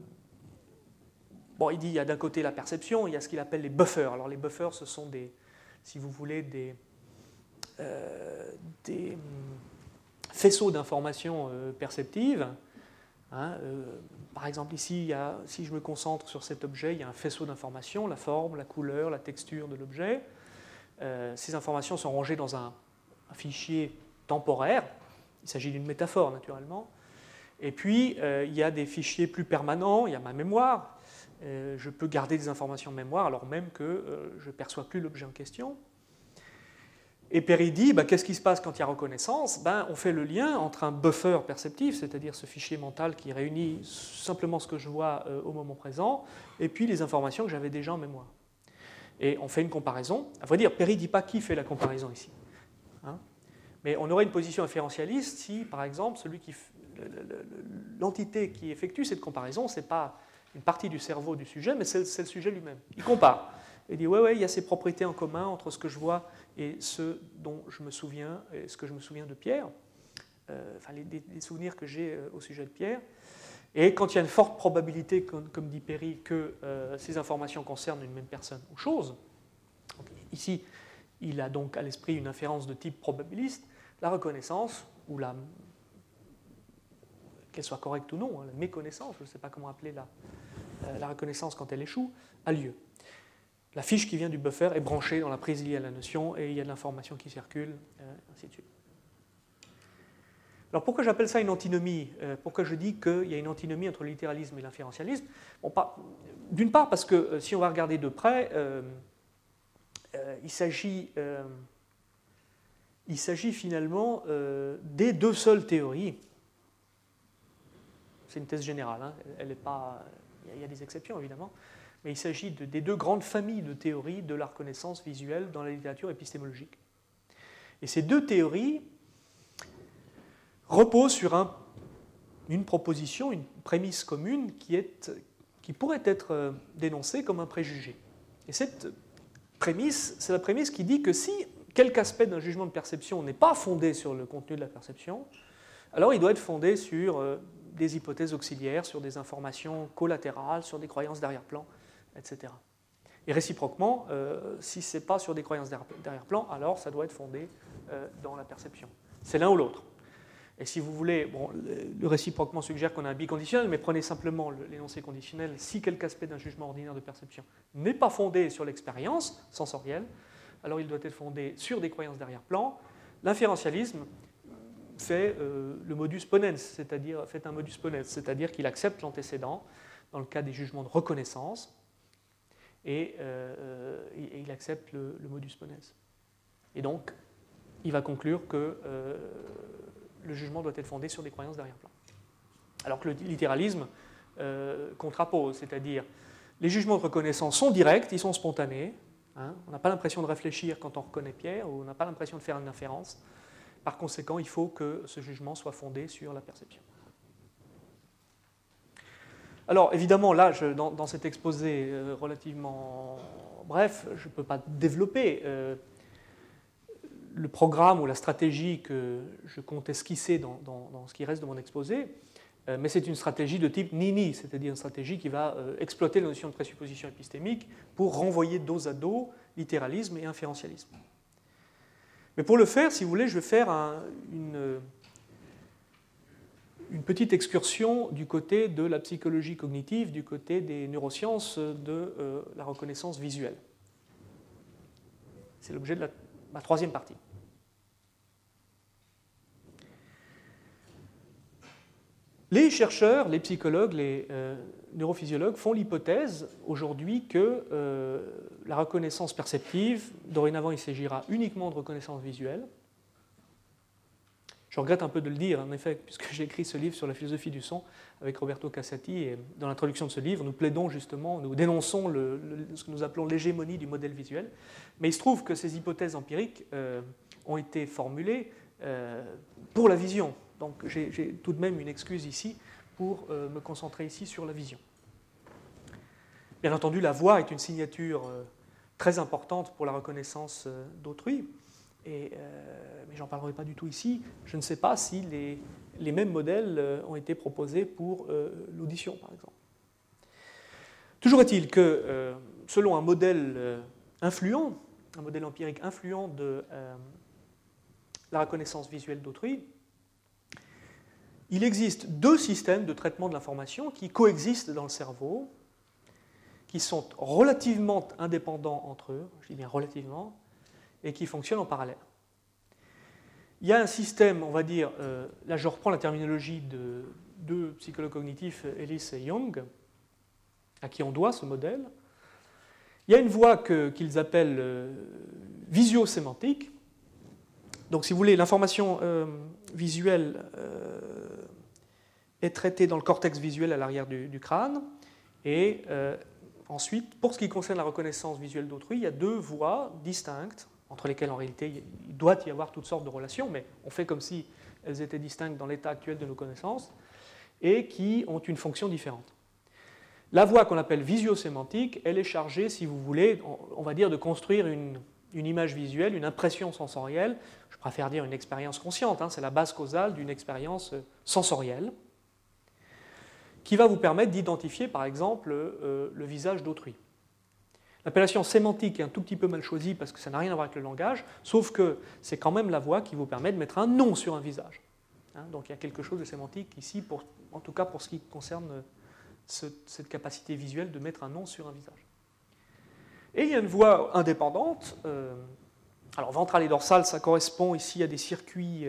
bon, il dit, il y a d'un côté la perception, il y a ce qu'il appelle les buffers. Alors les buffers, ce sont si vous voulez, des faisceaux d'informations perceptives. Par exemple, ici, si je me concentre sur cet objet, il y a un faisceau d'informations, la forme, la couleur, la texture de l'objet. Ces informations sont rangées dans un fichier temporaire. Il s'agit d'une métaphore, naturellement. Et puis, il y a des fichiers plus permanents, il y a ma mémoire. Je peux garder des informations en mémoire alors même que je ne perçois plus l'objet en question. Et Perry dit, qu'est-ce qui se passe quand il y a reconnaissance? On fait le lien entre un buffer perceptif, c'est-à-dire ce fichier mental qui réunit simplement ce que je vois au moment présent, et puis les informations que j'avais déjà en mémoire. Et on fait une comparaison. À vrai dire, Perry ne dit pas qui fait la comparaison ici. Mais on aurait une position inférentialiste si, par exemple, l'entité qui effectue cette comparaison, ce n'est pas une partie du cerveau du sujet, mais c'est le sujet lui-même. Il compare. Il dit, ouais, il y a ces propriétés en commun entre ce que je vois et ce dont je me souviens, et ce que je me souviens de Pierre, les souvenirs que j'ai au sujet de Pierre. Et quand il y a une forte probabilité, comme dit Perry, que ces informations concernent une même personne ou chose, donc ici, il a donc à l'esprit une inférence de type probabiliste, la reconnaissance, ou qu'elle soit correcte ou non, la méconnaissance, je ne sais pas comment appeler la reconnaissance quand elle échoue, a lieu. La fiche qui vient du buffer est branchée dans la prise liée à la notion et il y a de l'information qui circule, ainsi de suite. Alors pourquoi j'appelle ça une antinomie? Pourquoi je dis qu'il y a une antinomie entre le littéralisme et l'inférentialisme? D'une part parce que si on va regarder de près, il s'agit finalement des deux seules théories. C'est une thèse générale, elle est pas, il y a des exceptions évidemment, mais il s'agit des deux grandes familles de théories de la reconnaissance visuelle dans la littérature épistémologique. Et ces deux théories reposent sur une proposition, une prémisse commune qui pourrait être dénoncée comme un préjugé. Et cette prémisse, c'est la prémisse qui dit que si quelque aspect d'un jugement de perception n'est pas fondé sur le contenu de la perception, alors il doit être fondé sur des hypothèses auxiliaires, sur des informations collatérales, sur des croyances d'arrière-plan, etc. Et réciproquement, si ce n'est pas sur des croyances d'arrière-plan, alors ça doit être fondé dans la perception. C'est l'un ou l'autre. Et si vous voulez, le réciproquement suggère qu'on a un biconditionnel, mais prenez simplement l'énoncé conditionnel. Si quelque aspect d'un jugement ordinaire de perception n'est pas fondé sur l'expérience sensorielle, alors il doit être fondé sur des croyances d'arrière-plan. L'inférentialisme fait le modus ponens, c'est-à-dire qu'il accepte l'antécédent dans le cas des jugements de reconnaissance et il accepte le modus ponens. Et donc, il va conclure que le jugement doit être fondé sur des croyances d'arrière-plan. Alors que le littéralisme contrapose, c'est-à-dire les jugements de reconnaissance sont directs, ils sont spontanés. On n'a pas l'impression de réfléchir quand on reconnaît Pierre, ou on n'a pas l'impression de faire une inférence. Par conséquent, il faut que ce jugement soit fondé sur la perception. Alors, évidemment, là, dans cet exposé relativement bref, je ne peux pas développer le programme ou la stratégie que je compte esquisser dans ce qui reste de mon exposé, mais c'est une stratégie de type ni-ni, c'est-à-dire une stratégie qui va exploiter la notion de présupposition épistémique pour renvoyer dos à dos littéralisme et inférentialisme. Mais pour le faire, si vous voulez, je vais faire une petite excursion du côté de la psychologie cognitive, du côté des neurosciences de la reconnaissance visuelle. C'est l'objet de ma troisième partie. Les chercheurs, les psychologues, les neurophysiologues font l'hypothèse aujourd'hui que la reconnaissance perceptive, dorénavant il s'agira uniquement de reconnaissance visuelle, Je regrette un peu de le dire, en effet, puisque j'ai écrit ce livre sur la philosophie du son avec Roberto Casati, et dans l'introduction de ce livre, nous plaidons justement, nous dénonçons ce que nous appelons l'hégémonie du modèle visuel. Mais il se trouve que ces hypothèses empiriques ont été formulées pour la vision. Donc j'ai tout de même une excuse ici pour me concentrer ici sur la vision. Bien entendu, la voix est une signature très importante pour la reconnaissance d'autrui. Mais j'en parlerai pas du tout ici. Je ne sais pas si les mêmes modèles ont été proposés pour l'audition, par exemple. Toujours est-il que, selon un modèle influent, un modèle empirique influent de la reconnaissance visuelle d'autrui, il existe deux systèmes de traitement de l'information qui coexistent dans le cerveau, qui sont relativement indépendants entre eux, je dis bien relativement, et qui fonctionnent en parallèle. Il y a un système, on va dire, là je reprends la terminologie de deux psychologues cognitifs, Ellis et Young, à qui on doit ce modèle. Il y a une voie qu'ils appellent visio-sémantique. Donc si vous voulez, l'information visuelle est traitée dans le cortex visuel à l'arrière du crâne, et ensuite, pour ce qui concerne la reconnaissance visuelle d'autrui, il y a deux voies distinctes, entre lesquelles en réalité il doit y avoir toutes sortes de relations, mais on fait comme si elles étaient distinctes dans l'état actuel de nos connaissances, et qui ont une fonction différente. La voie qu'on appelle visio-sémantique, elle est chargée, si vous voulez, on va dire, de construire une image visuelle, une impression sensorielle, je préfère dire une expérience consciente, c'est la base causale d'une expérience sensorielle, qui va vous permettre d'identifier, par exemple, le visage d'autrui. L'appellation sémantique est un tout petit peu mal choisie parce que ça n'a rien à voir avec le langage, sauf que c'est quand même la voie qui vous permet de mettre un nom sur un visage. Donc il y a quelque chose de sémantique ici, en tout cas pour ce qui concerne cette capacité visuelle de mettre un nom sur un visage. Et il y a une voie indépendante. Alors ventrale et dorsale, ça correspond ici à des circuits.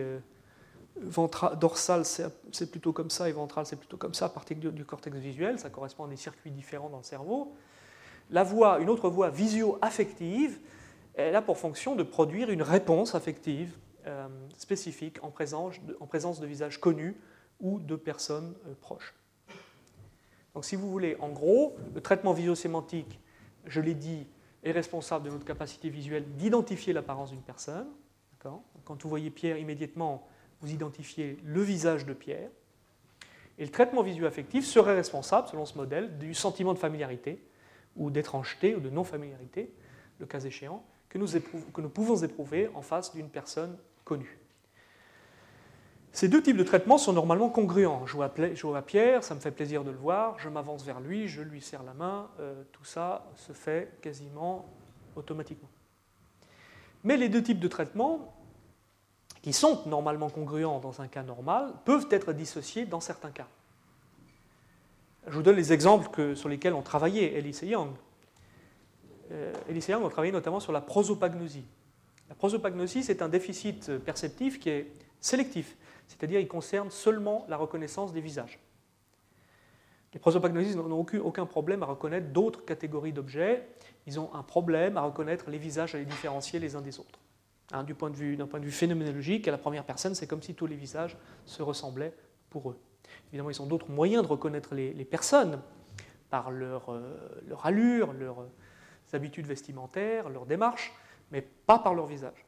Dorsal, c'est plutôt comme ça, et ventral, c'est plutôt comme ça, à partir du cortex visuel, ça correspond à des circuits différents dans le cerveau. Une autre voie visio-affective, elle a pour fonction de produire une réponse affective spécifique en présence de visages connus ou de personnes proches. Donc si vous voulez, en gros, le traitement visio-sémantique, je l'ai dit, est responsable de notre capacité visuelle d'identifier l'apparence d'une personne. Quand vous voyez Pierre, immédiatement, vous identifiez le visage de Pierre. Et le traitement visio-affectif serait responsable, selon ce modèle, du sentiment de familiarité, ou d'étrangeté, ou de non-familiarité, le cas échéant, que nous pouvons éprouver en face d'une personne connue. Ces deux types de traitements sont normalement congruents. Je vois Pierre, ça me fait plaisir de le voir, je m'avance vers lui, je lui serre la main, tout ça se fait quasiment automatiquement. Mais les deux types de traitements, qui sont normalement congruents dans un cas normal, peuvent être dissociés dans certains cas. Je vous donne les exemples sur lesquels ont travaillé Ellis et Young. Ellis et Young ont travaillé notamment sur la prosopagnosie. La prosopagnosie, c'est un déficit perceptif qui est sélectif, c'est-à-dire qu'il concerne seulement la reconnaissance des visages. Les prosopagnosies n'ont aucun problème à reconnaître d'autres catégories d'objets, ils ont un problème à reconnaître les visages, à les différencier les uns des autres. D'un point de vue phénoménologique, à la première personne, c'est comme si tous les visages se ressemblaient pour eux. Évidemment, ils ont d'autres moyens de reconnaître les personnes par leur allure, leurs habitudes vestimentaires, leur démarche, mais pas par leur visage.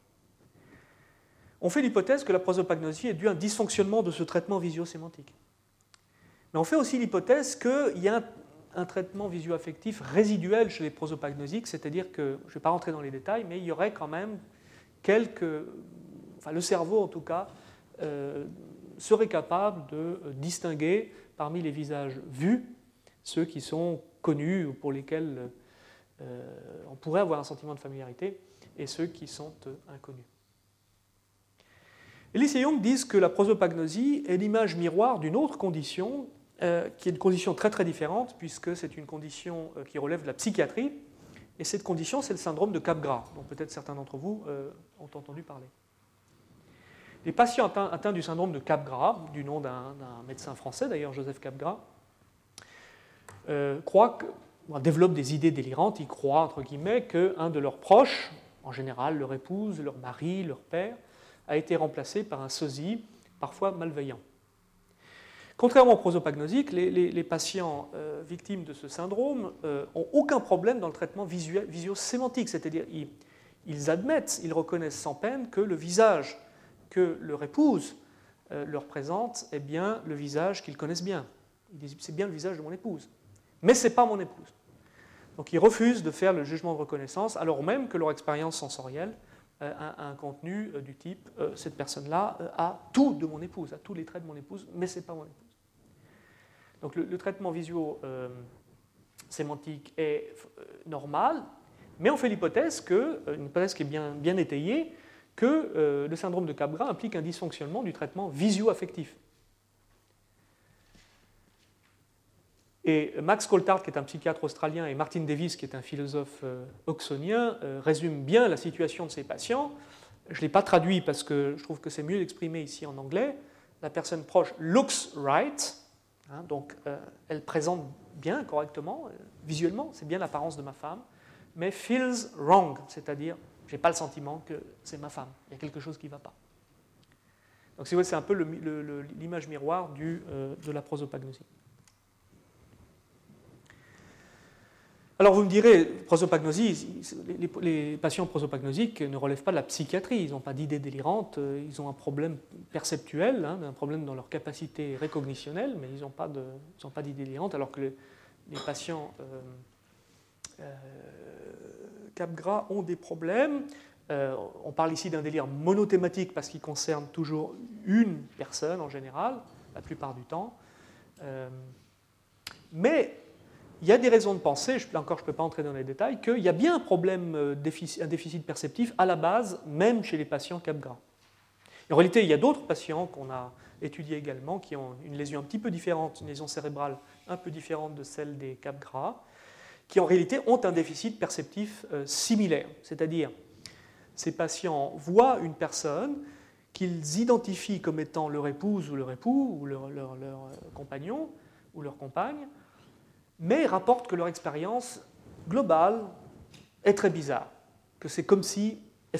On fait l'hypothèse que la prosopagnosie est due à un dysfonctionnement de ce traitement visio-sémantique. Mais on fait aussi l'hypothèse qu'il y a un traitement visio-affectif résiduel chez les prosopagnosiques, c'est-à-dire que, je ne vais pas rentrer dans les détails, mais il y aurait quand même le cerveau en tout cas, serait capable de distinguer parmi les visages vus ceux qui sont connus ou pour lesquels on pourrait avoir un sentiment de familiarité et ceux qui sont inconnus. Ellis et Young disent que la prosopagnosie est l'image miroir d'une autre condition qui est une condition très très différente puisque c'est une condition qui relève de la psychiatrie et cette condition c'est le syndrome de Capgras dont peut-être certains d'entre vous ont entendu parler. Les patients atteints du syndrome de Capgras, du nom d'un médecin français d'ailleurs, Joseph Capgras, développent des idées délirantes, ils croient entre guillemets qu'un de leurs proches, en général leur épouse, leur mari, leur père, a été remplacé par un sosie parfois malveillant. Contrairement aux prosopagnosiques, les patients victimes de ce syndrome n'ont aucun problème dans le traitement visio-sémantique, c'est-à-dire ils admettent, ils reconnaissent sans peine que le visage que leur épouse leur présente est bien le visage qu'ils connaissent bien. Ils disent c'est bien le visage de mon épouse, mais ce n'est pas mon épouse. Donc ils refusent de faire le jugement de reconnaissance alors même que leur expérience sensorielle a un contenu du type cette personne-là a tout de mon épouse, a tous les traits de mon épouse, mais ce n'est pas mon épouse. Donc le traitement visio-sémantique est normal, mais on fait l'hypothèse une hypothèse qui est bien étayée, que le syndrome de Capgras implique un dysfonctionnement du traitement visio-affectif. Et Max Coltart, qui est un psychiatre australien, et Martin Davis, qui est un philosophe oxonien, résument bien la situation de ces patients. Je ne l'ai pas traduit parce que je trouve que c'est mieux exprimé ici en anglais. La personne proche looks right, hein, donc elle présente bien, correctement, visuellement, c'est bien l'apparence de ma femme, mais feels wrong, c'est-à-dire je n'ai pas le sentiment que c'est ma femme, il y a quelque chose qui ne va pas. Donc si vous voulez, c'est un peu l'image miroir de la prosopagnosie. Alors vous me direz, prosopagnosie, les patients prosopagnosiques ne relèvent pas de la psychiatrie, ils n'ont pas d'idées délirantes, ils ont un problème perceptuel, hein, un problème dans leur capacité récognitionnelle, mais ils n'ont pas d'idées délirantes, alors que les patients Capgras ont des problèmes. On parle ici d'un délire monothématique parce qu'il concerne toujours une personne en général, la plupart du temps. Mais il y a des raisons de penser, là encore je ne peux pas entrer dans les détails, qu'il y a bien un problème, un déficit perceptif à la base, même chez les patients Capgras. En réalité, il y a d'autres patients qu'on a étudiés également qui ont une lésion un petit peu différente, une lésion cérébrale un peu différente de celle des Capgras, qui en réalité ont un déficit perceptif similaire. C'est-à-dire, ces patients voient une personne qu'ils identifient comme étant leur épouse ou leur époux, ou leur compagnon ou leur compagne, mais rapportent que leur expérience globale est très bizarre, que c'est comme si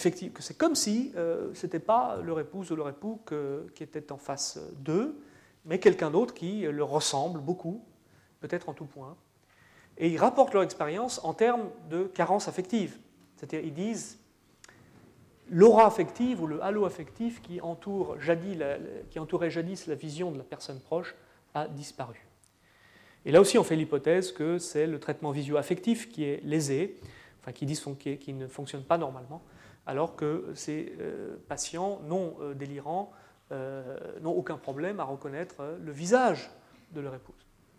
ce n'était pas leur épouse ou leur époux qui était en face d'eux, mais quelqu'un d'autre qui leur ressemble beaucoup, peut-être en tout point. Et ils rapportent leur expérience en termes de carence affective. C'est-à-dire ils disent l'aura affective ou le halo affectif qui entourait jadis la vision de la personne proche a disparu. Et là aussi, on fait l'hypothèse que c'est le traitement visio-affectif qui est lésé, enfin qui ne fonctionne pas normalement, alors que ces patients non délirants n'ont aucun problème à reconnaître le visage de leur épouse.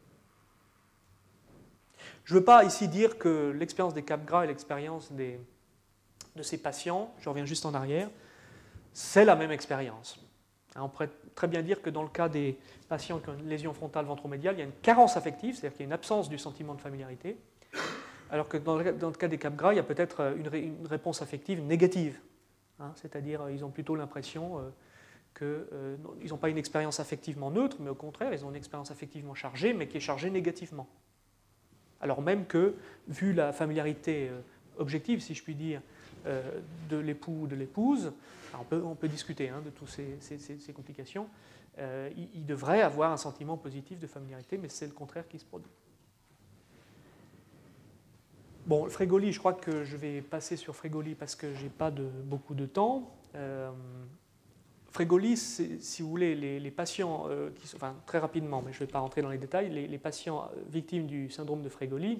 Je ne veux pas ici dire que l'expérience des Capgras et l'expérience de ces patients, je reviens juste en arrière, c'est la même expérience. On pourrait très bien dire que dans le cas des patients qui ont une lésion frontale ventromédiale, il y a une carence affective, c'est-à-dire qu'il y a une absence du sentiment de familiarité, alors que dans le cas des Capgras, il y a peut-être une réponse affective négative. C'est-à-dire ils ont plutôt l'impression qu'ils n'ont pas une expérience affectivement neutre, mais au contraire, ils ont une expérience affectivement chargée, mais qui est chargée négativement. Alors même que, vu la familiarité objective, si je puis dire, de l'époux ou de l'épouse, on peut discuter de toutes ces complications, il devrait avoir un sentiment positif de familiarité, mais c'est le contraire qui se produit. Bon, Fregoli, je crois que je vais passer sur Fregoli parce que je n'ai pas beaucoup de temps. Fregoli, si vous voulez, les patients, très rapidement, mais je ne vais pas rentrer dans les détails, les patients victimes du syndrome de Fregoli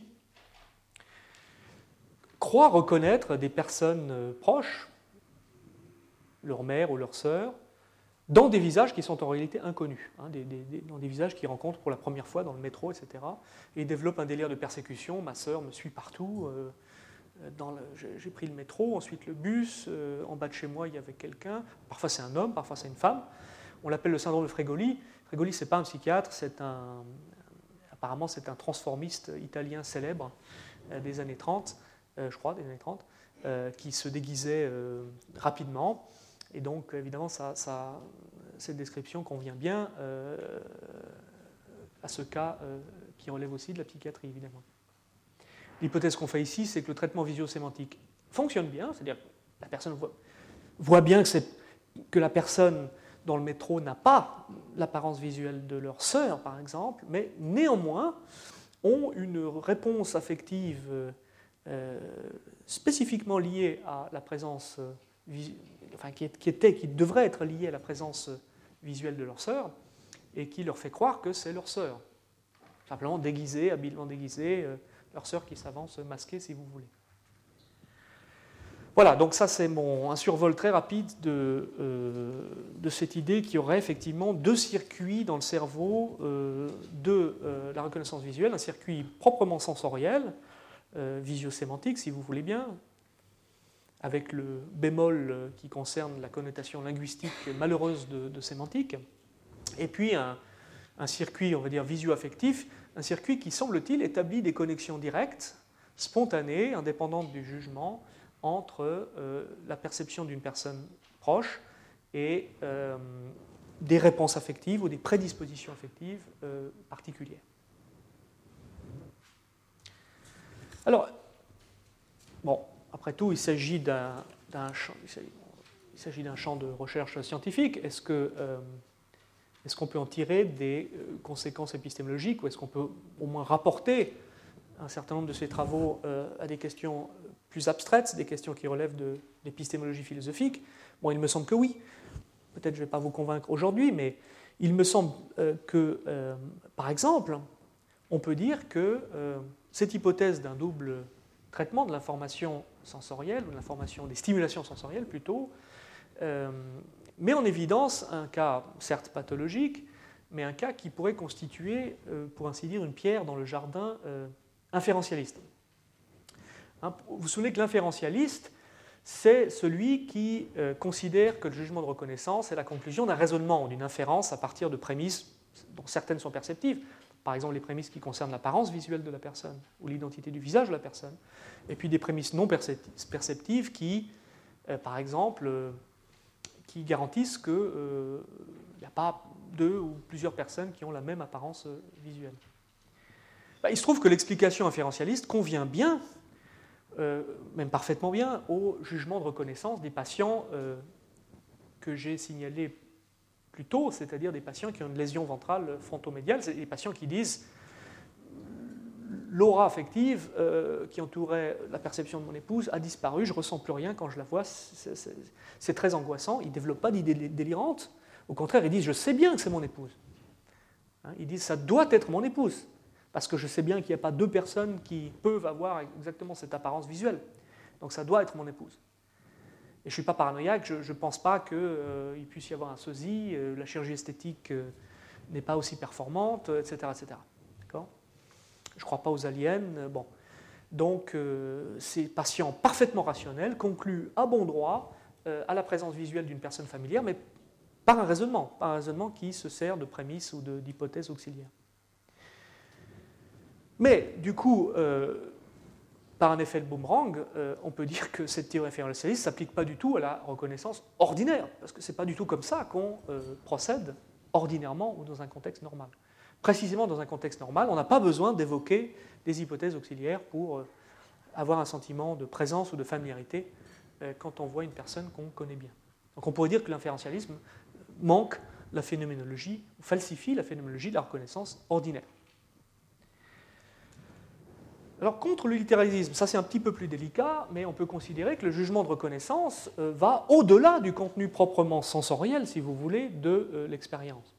croient reconnaître des personnes proches, leur mère ou leur sœur, dans des visages qui sont en réalité inconnus, dans des visages qu'ils rencontrent pour la première fois dans le métro, etc. Et ils développent un délire de persécution, ma sœur me suit partout, j'ai pris le métro, ensuite le bus, en bas de chez moi il y avait quelqu'un, parfois c'est un homme, parfois c'est une femme, on l'appelle le syndrome de Fregoli. Fregoli ce n'est pas un psychiatre, apparemment c'est un transformiste italien célèbre des années 30, je crois, des années 30, qui se déguisait rapidement. Et donc, évidemment, cette description convient bien à ce cas qui relève aussi de la psychiatrie, évidemment. L'hypothèse qu'on fait ici, c'est que le traitement visio-sémantique fonctionne bien, c'est-à-dire que la personne voit bien que la personne dans le métro n'a pas l'apparence visuelle de leur sœur, par exemple, mais néanmoins ont une réponse affective spécifiquement liée à la présence, enfin qui devrait être liée à la présence visuelle de leur sœur, et qui leur fait croire que c'est leur sœur. Simplement déguisée, habilement déguisée, leur sœur qui s'avance masquée, si vous voulez. Voilà, donc ça c'est un survol très rapide de cette idée qu'il y aurait effectivement deux circuits dans le cerveau de la reconnaissance visuelle, un circuit proprement sensoriel, visio-sémantique si vous voulez bien, avec le bémol qui concerne la connotation linguistique malheureuse de sémantique, et puis un circuit, on va dire, visio-affectif, un circuit qui, semble-t-il, établit des connexions directes, spontanées, indépendantes du jugement, entre la perception d'une personne proche et des réponses affectives ou des prédispositions affectives particulières. Alors, bon, après tout, il s'agit d'un champ de recherche scientifique. Est-ce qu'on peut en tirer des conséquences épistémologiques, ou est-ce qu'on peut au moins rapporter un certain nombre de ces travaux à des questions plus abstraites, des questions qui relèvent de l'épistémologie philosophique? Bon, il me semble que oui. Peut-être je ne vais pas vous convaincre aujourd'hui, mais il me semble que, par exemple, on peut dire que cette hypothèse d'un double traitement de l'information sensorielle, ou de l'information des stimulations sensorielles plutôt, met en évidence un cas, certes pathologique, mais un cas qui pourrait constituer, pour ainsi dire, une pierre dans le jardin inférentialiste. Vous vous souvenez que l'inférentialiste, c'est celui qui considère que le jugement de reconnaissance est la conclusion d'un raisonnement, d'une inférence à partir de prémices dont certaines sont perceptives, par exemple les prémices qui concernent l'apparence visuelle de la personne ou l'identité du visage de la personne, et puis des prémices non perceptives qui, par exemple, qui garantissent qu'il n'y a pas deux ou plusieurs personnes qui ont la même apparence visuelle. Il se trouve que l'explication inférentialiste convient bien, même parfaitement bien, au jugement de reconnaissance des patients que j'ai signalés plus tôt, c'est-à-dire des patients qui ont une lésion ventrale frontomédiale, c'est des patients qui disent l'aura affective qui entourait la perception de mon épouse a disparu, je ne ressens plus rien quand je la vois, c'est très angoissant. Ils ne développent pas d'idées délirantes, au contraire, ils disent je sais bien que c'est mon épouse. Ils disent ça doit être mon épouse, parce que je sais bien qu'il n'y a pas deux personnes qui peuvent avoir exactement cette apparence visuelle, donc ça doit être mon épouse. Et je ne suis pas paranoïaque, je ne pense pas qu'il puisse y avoir un sosie, la chirurgie esthétique n'est pas aussi performante, etc. etc. D'accord ? Je ne crois pas aux aliens. Bon. Donc, ces patients parfaitement rationnels concluent à bon droit à la présence visuelle d'une personne familière, mais par un raisonnement qui se sert de prémices ou d'hypothèses auxiliaires. Mais, du coup, par un effet de boomerang, on peut dire que cette théorie inférentialiste ne s'applique pas du tout à la reconnaissance ordinaire, parce que ce n'est pas du tout comme ça qu'on procède ordinairement ou dans un contexte normal. Précisément dans un contexte normal, on n'a pas besoin d'évoquer des hypothèses auxiliaires pour avoir un sentiment de présence ou de familiarité quand on voit une personne qu'on connaît bien. Donc on pourrait dire que l'inférentialisme manque la phénoménologie, ou falsifie la phénoménologie de la reconnaissance ordinaire. Alors, contre le littéralisme, ça c'est un petit peu plus délicat, mais on peut considérer que le jugement de reconnaissance va au-delà du contenu proprement sensoriel, si vous voulez, de l'expérience.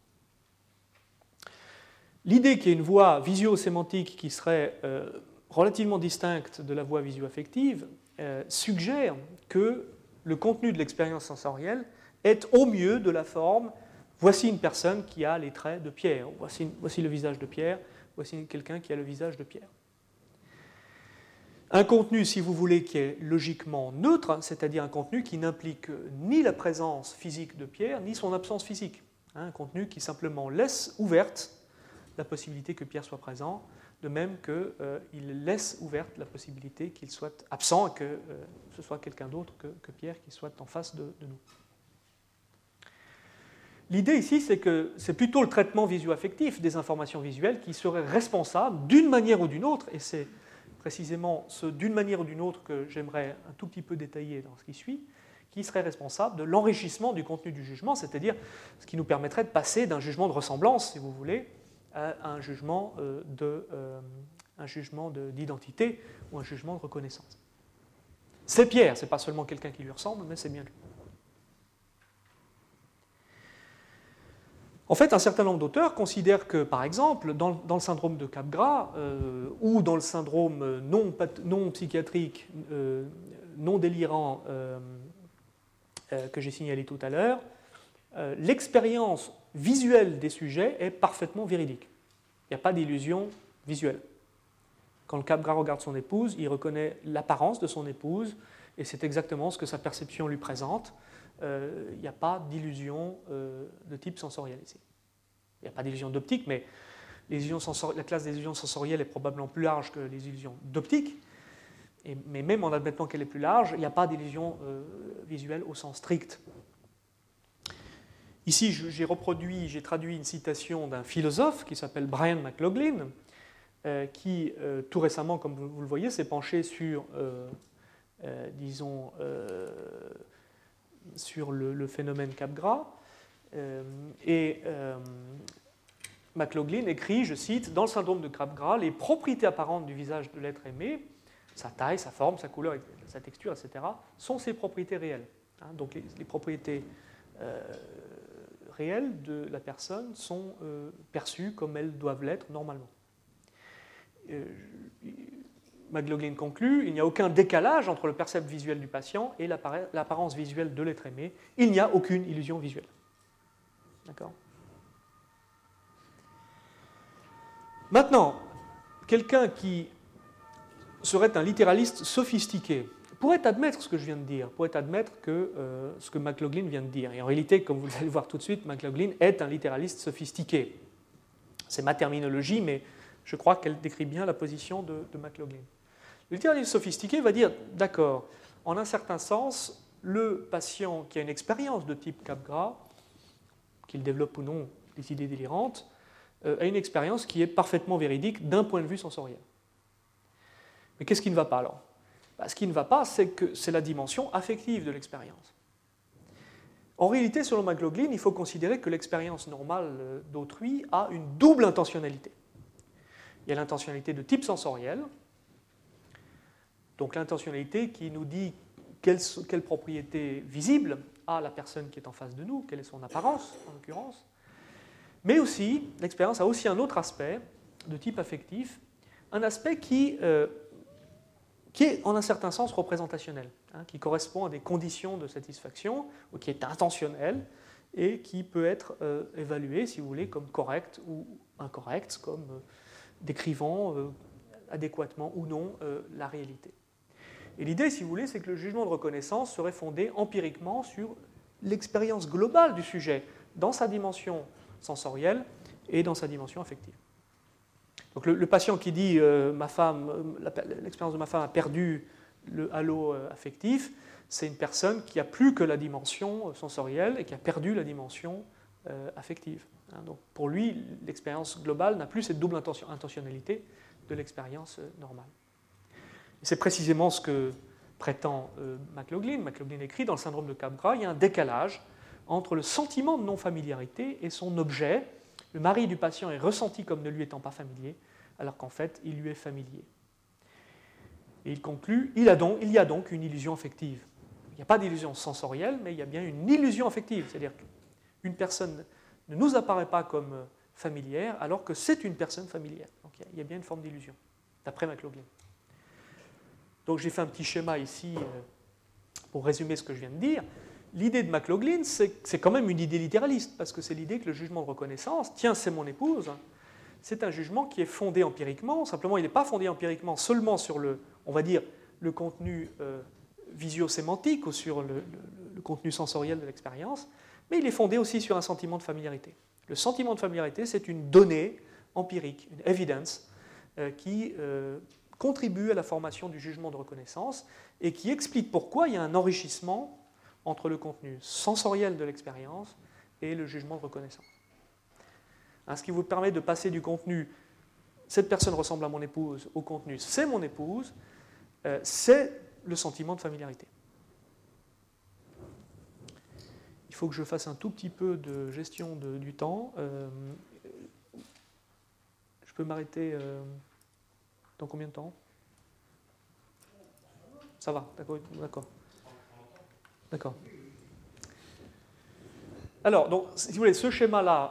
L'idée qu'il y ait une voie visio-sémantique qui serait relativement distincte de la voie visio-affective suggère que le contenu de l'expérience sensorielle est au mieux de la forme « voici une personne qui a les traits de Pierre », voici le visage de Pierre, voici quelqu'un qui a le visage de Pierre. Un contenu, si vous voulez, qui est logiquement neutre, c'est-à-dire un contenu qui n'implique ni la présence physique de Pierre, ni son absence physique. Un contenu qui simplement laisse ouverte la possibilité que Pierre soit présent, de même qu'il laisse ouverte la possibilité qu'il soit absent et que ce soit quelqu'un d'autre que Pierre qui soit en face de nous. L'idée ici, c'est que c'est plutôt le traitement visio-affectif des informations visuelles qui serait responsable d'une manière ou d'une autre, et c'est précisément ce d'une manière ou d'une autre que j'aimerais un tout petit peu détailler dans ce qui suit, qui serait responsable de l'enrichissement du contenu du jugement, c'est-à-dire ce qui nous permettrait de passer d'un jugement de ressemblance, si vous voulez, à un jugement d'identité ou un jugement de reconnaissance. C'est Pierre, ce n'est pas seulement quelqu'un qui lui ressemble, mais c'est bien lui. En fait, un certain nombre d'auteurs considèrent que, par exemple, dans le syndrome de Capgras ou dans le syndrome non psychiatrique, non délirant que j'ai signalé tout à l'heure, l'expérience visuelle des sujets est parfaitement véridique. Il n'y a pas d'illusion visuelle. Quand le Capgras regarde son épouse, il reconnaît l'apparence de son épouse et c'est exactement ce que sa perception lui présente. Il n'y a pas d'illusion de type sensoriel ici. Il n'y a pas d'illusion d'optique, mais la classe des illusions sensorielles est probablement plus large que les illusions d'optique. Mais même en admettant qu'elle est plus large, il n'y a pas d'illusion visuelle au sens strict. Ici, j'ai traduit une citation d'un philosophe qui s'appelle Brian McLaughlin, qui, tout récemment, comme vous le voyez, s'est penché sur, sur le phénomène Capgras. McLaughlin écrit, je cite, « Dans le syndrome de Capgras, les propriétés apparentes du visage de l'être aimé, sa taille, sa forme, sa couleur, sa texture, etc., sont ses propriétés réelles. » Donc les propriétés réelles de la personne sont perçues comme elles doivent l'être normalement. McLaughlin conclut, il n'y a aucun décalage entre le percept visuel du patient et l'apparence visuelle de l'être aimé. Il n'y a aucune illusion visuelle. D'accord ? Maintenant, quelqu'un qui serait un littéraliste sophistiqué pourrait admettre ce que je viens de dire, pourrait admettre ce que McLaughlin vient de dire. Et en réalité, comme vous allez le voir tout de suite, McLaughlin est un littéraliste sophistiqué. C'est ma terminologie, mais je crois qu'elle décrit bien la position de McLaughlin. Le littéraliste sophistiqué va dire, d'accord, en un certain sens, le patient qui a une expérience de type Capgras, qu'il développe ou non des idées délirantes, a une expérience qui est parfaitement véridique d'un point de vue sensoriel. Mais qu'est-ce qui ne va pas alors ? Ce qui ne va pas, c'est que c'est la dimension affective de l'expérience. En réalité, selon McLaughlin, il faut considérer que l'expérience normale d'autrui a une double intentionnalité. Il y a l'intentionnalité de type sensoriel, donc l'intentionnalité qui nous dit quelle propriété visible a la personne qui est en face de nous, quelle est son apparence en l'occurrence, mais aussi, l'expérience a aussi un autre aspect de type affectif, un aspect qui est en un certain sens représentationnel, qui correspond à des conditions de satisfaction, ou qui est intentionnel, et qui peut être évalué, si vous voulez, comme correct ou incorrect, comme décrivant adéquatement ou non la réalité. Et l'idée, si vous voulez, c'est que le jugement de reconnaissance serait fondé empiriquement sur l'expérience globale du sujet, dans sa dimension sensorielle et dans sa dimension affective. Donc le patient qui dit l'expérience de ma femme a perdu le halo affectif, c'est une personne qui n'a plus que la dimension sensorielle et qui a perdu la dimension affective. Donc pour lui, l'expérience globale n'a plus cette double intentionnalité de l'expérience normale. Et c'est précisément ce que prétend McLaughlin. McLaughlin écrit, dans le syndrome de Capgras, il y a un décalage entre le sentiment de non-familiarité et son objet. Le mari du patient est ressenti comme ne lui étant pas familier, alors qu'en fait, il lui est familier. Et il conclut, il y a donc une illusion affective. Il n'y a pas d'illusion sensorielle, mais il y a bien une illusion affective, c'est-à-dire qu'une personne ne nous apparaît pas comme familière, alors que c'est une personne familière. Donc il y a bien une forme d'illusion, d'après McLaughlin. Donc j'ai fait un petit schéma ici pour résumer ce que je viens de dire. L'idée de McLaughlin, c'est quand même une idée littéraliste, parce que c'est l'idée que le jugement de reconnaissance, tiens, c'est mon épouse, c'est un jugement qui est fondé empiriquement, simplement il n'est pas fondé empiriquement seulement sur on va dire, le contenu visio-sémantique ou sur le contenu sensoriel de l'expérience, mais il est fondé aussi sur un sentiment de familiarité. Le sentiment de familiarité, c'est une donnée empirique, une evidence, qui contribue à la formation du jugement de reconnaissance et qui explique pourquoi il y a un enrichissement entre le contenu sensoriel de l'expérience et le jugement de reconnaissance. Ce qui vous permet de passer du contenu « cette personne ressemble à mon épouse » au contenu « c'est mon épouse », c'est le sentiment de familiarité. il faut que je fasse un tout petit peu de gestion du temps. Je peux m'arrêter dans combien de temps? Ça va, d'accord. D'accord. Alors, donc, si vous voulez, ce schéma-là,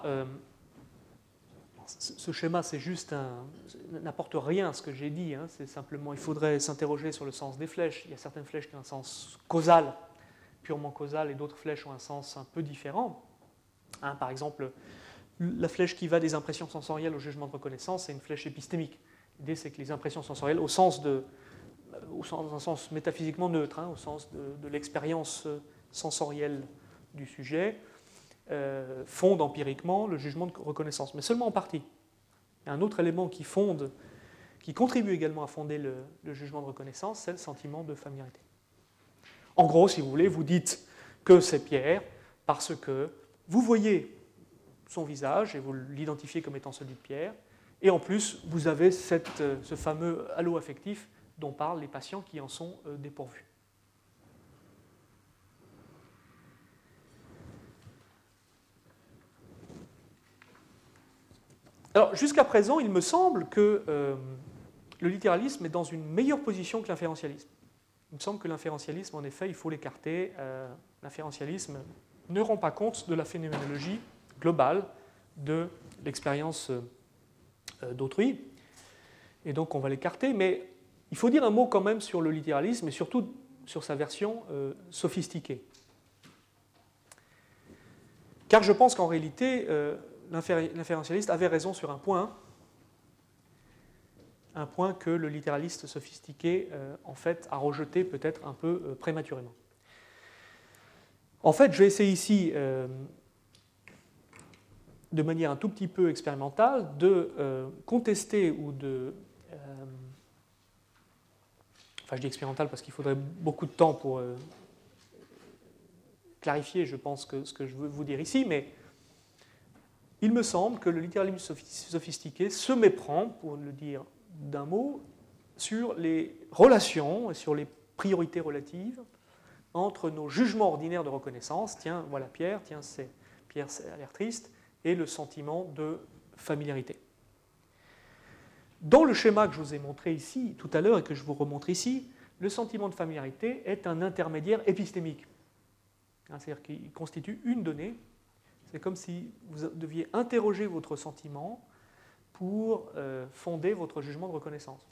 ce schéma, c'est juste n'apporte rien à ce que j'ai dit. Hein, c'est simplement, il faudrait s'interroger sur le sens des flèches. Il y a certaines flèches qui ont un sens causal, purement causal, et d'autres flèches ont un sens un peu différent. Hein, par exemple, la flèche qui va des impressions sensorielles au jugement de reconnaissance, c'est une flèche épistémique. L'idée, c'est que les impressions sensorielles, au sens un sens métaphysiquement neutre, hein, au sens de l'expérience sensorielle du sujet, fonde empiriquement le jugement de reconnaissance, mais seulement en partie. Il y a un autre élément qui contribue également à fonder le jugement de reconnaissance, c'est le sentiment de familiarité. En gros, si vous voulez, vous dites que c'est Pierre parce que vous voyez son visage et vous l'identifiez comme étant celui de Pierre, et en plus, vous avez ce fameux halo affectif dont parlent les patients qui en sont dépourvus. Alors, jusqu'à présent, il me semble que le littéralisme est dans une meilleure position que l'inférentialisme. Il me semble que l'inférentialisme, en effet, il faut l'écarter. L'inférentialisme ne rend pas compte de la phénoménologie globale de l'expérience d'autrui. Et donc, on va l'écarter. Mais il faut dire un mot quand même sur le littéralisme et surtout sur sa version sophistiquée. Car je pense qu'en réalité, l'inférentialiste avait raison sur un point que le littéraliste sophistiqué, en fait, a rejeté peut-être un peu prématurément. En fait, je vais essayer ici, de manière un tout petit peu expérimentale, de contester ou de... Enfin, je dis expérimental parce qu'il faudrait beaucoup de temps pour clarifier, je pense, ce que je veux vous dire ici, mais il me semble que le littéralisme sophistiqué se méprend, pour le dire d'un mot, sur les relations et sur les priorités relatives entre nos jugements ordinaires de reconnaissance, tiens, voilà Pierre, tiens, Pierre a l'air triste, et le sentiment de familiarité. Dans le schéma que je vous ai montré ici, tout à l'heure, et que je vous remontre ici, le sentiment de familiarité est un intermédiaire épistémique. C'est-à-dire qu'il constitue une donnée. C'est comme si vous deviez interroger votre sentiment pour fonder votre jugement de reconnaissance.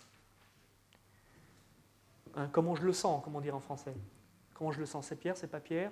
Hein, comment je le sens, comment dire en français? Comment je le sens? C'est Pierre, c'est pas Pierre?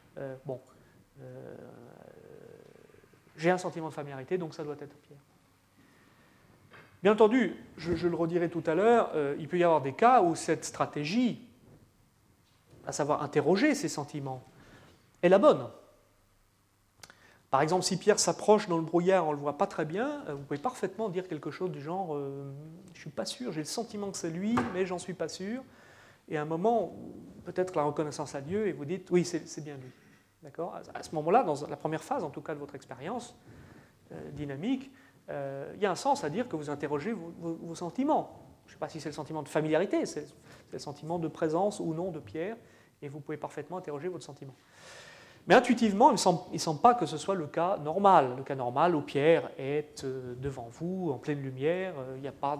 J'ai un sentiment de familiarité, donc ça doit être Pierre. Bien entendu, je le redirai tout à l'heure, il peut y avoir des cas où cette stratégie, à savoir interroger ces sentiments, est la bonne. Par exemple, si Pierre s'approche dans le brouillard, on ne le voit pas très bien, vous pouvez parfaitement dire quelque chose du genre je ne suis pas sûr, j'ai le sentiment que c'est lui, mais j'en suis pas sûr. Et à un moment, peut-être la reconnaissance a lieu et vous dites oui, c'est bien lui. D'accord ? À ce moment-là, dans la première phase, en tout cas de votre expérience dynamique, il y a un sens à dire que vous interrogez vos sentiments. Je ne sais pas si c'est le sentiment de familiarité, c'est le sentiment de présence ou non de Pierre, et vous pouvez parfaitement interroger votre sentiment. Mais intuitivement, il ne semble pas que ce soit le cas normal. Le cas normal où Pierre est devant vous, en pleine lumière, il n'y a pas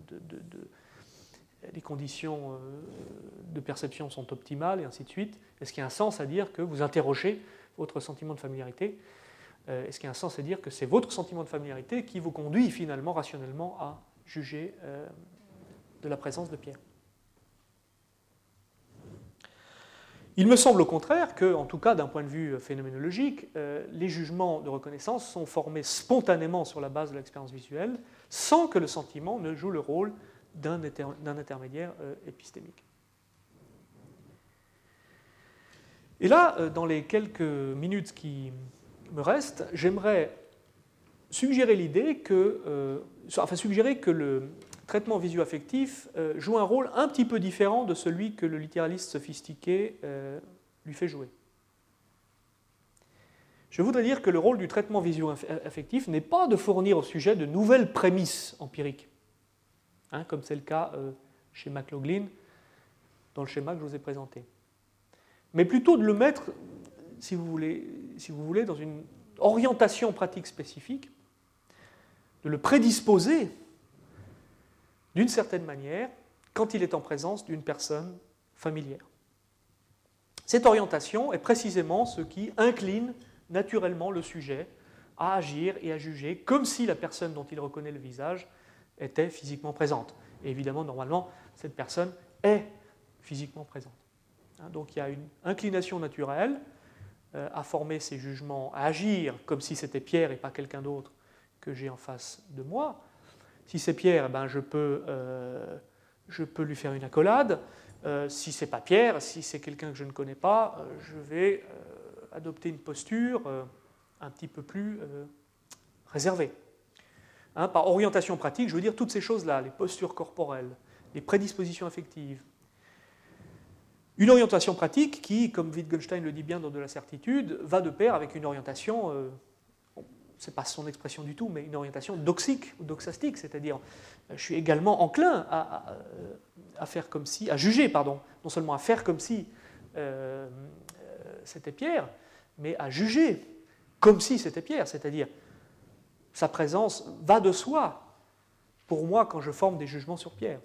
les conditions de perception sont optimales, et ainsi de suite. Est-ce qu'il y a un sens à dire que vous interrogez votre sentiment de familiarité? Est-ce qu'il y a un sens à dire que c'est votre sentiment de familiarité qui vous conduit finalement rationnellement à juger de la présence de Pierre? Il me semble au contraire que, en tout cas d'un point de vue phénoménologique, les jugements de reconnaissance sont formés spontanément sur la base de l'expérience visuelle, sans que le sentiment ne joue le rôle d'un intermédiaire épistémique. Et là, dans les quelques minutes qui me restent, j'aimerais suggérer l'idée que, suggérer que le traitement visio-affectif joue un rôle un petit peu différent de celui que le littéraliste sophistiqué lui fait jouer. Je voudrais dire que le rôle du traitement visio-affectif n'est pas de fournir au sujet de nouvelles prémices empiriques, hein, comme c'est le cas chez McLaughlin dans le schéma que je vous ai présenté, mais plutôt de le mettre si vous voulez, dans une orientation pratique spécifique, de le prédisposer d'une certaine manière quand il est en présence d'une personne familière. Cette orientation est précisément ce qui incline naturellement le sujet à agir et à juger comme si la personne dont il reconnaît le visage était physiquement présente. Et évidemment, normalement, cette personne est physiquement présente. Donc il y a une inclination naturelle à former ces jugements, à agir comme si c'était Pierre et pas quelqu'un d'autre que j'ai en face de moi. Si c'est Pierre, ben je peux lui faire une accolade. Si ce n'est pas Pierre, si c'est quelqu'un que je ne connais pas, je vais adopter une posture un petit peu plus réservée. Par orientation pratique, je veux dire toutes ces choses-là, les postures corporelles, les prédispositions affectives. Une orientation pratique qui, comme Wittgenstein le dit bien dans De la certitude, va de pair avec une orientation, ce n'est pas son expression du tout, mais une orientation doxique ou doxastique, c'est-à-dire je suis également enclin à faire comme si, à juger, pardon, non seulement à faire comme si c'était Pierre, mais à juger comme si c'était Pierre, c'est-à-dire sa présence va de soi pour moi quand je forme des jugements sur Pierre.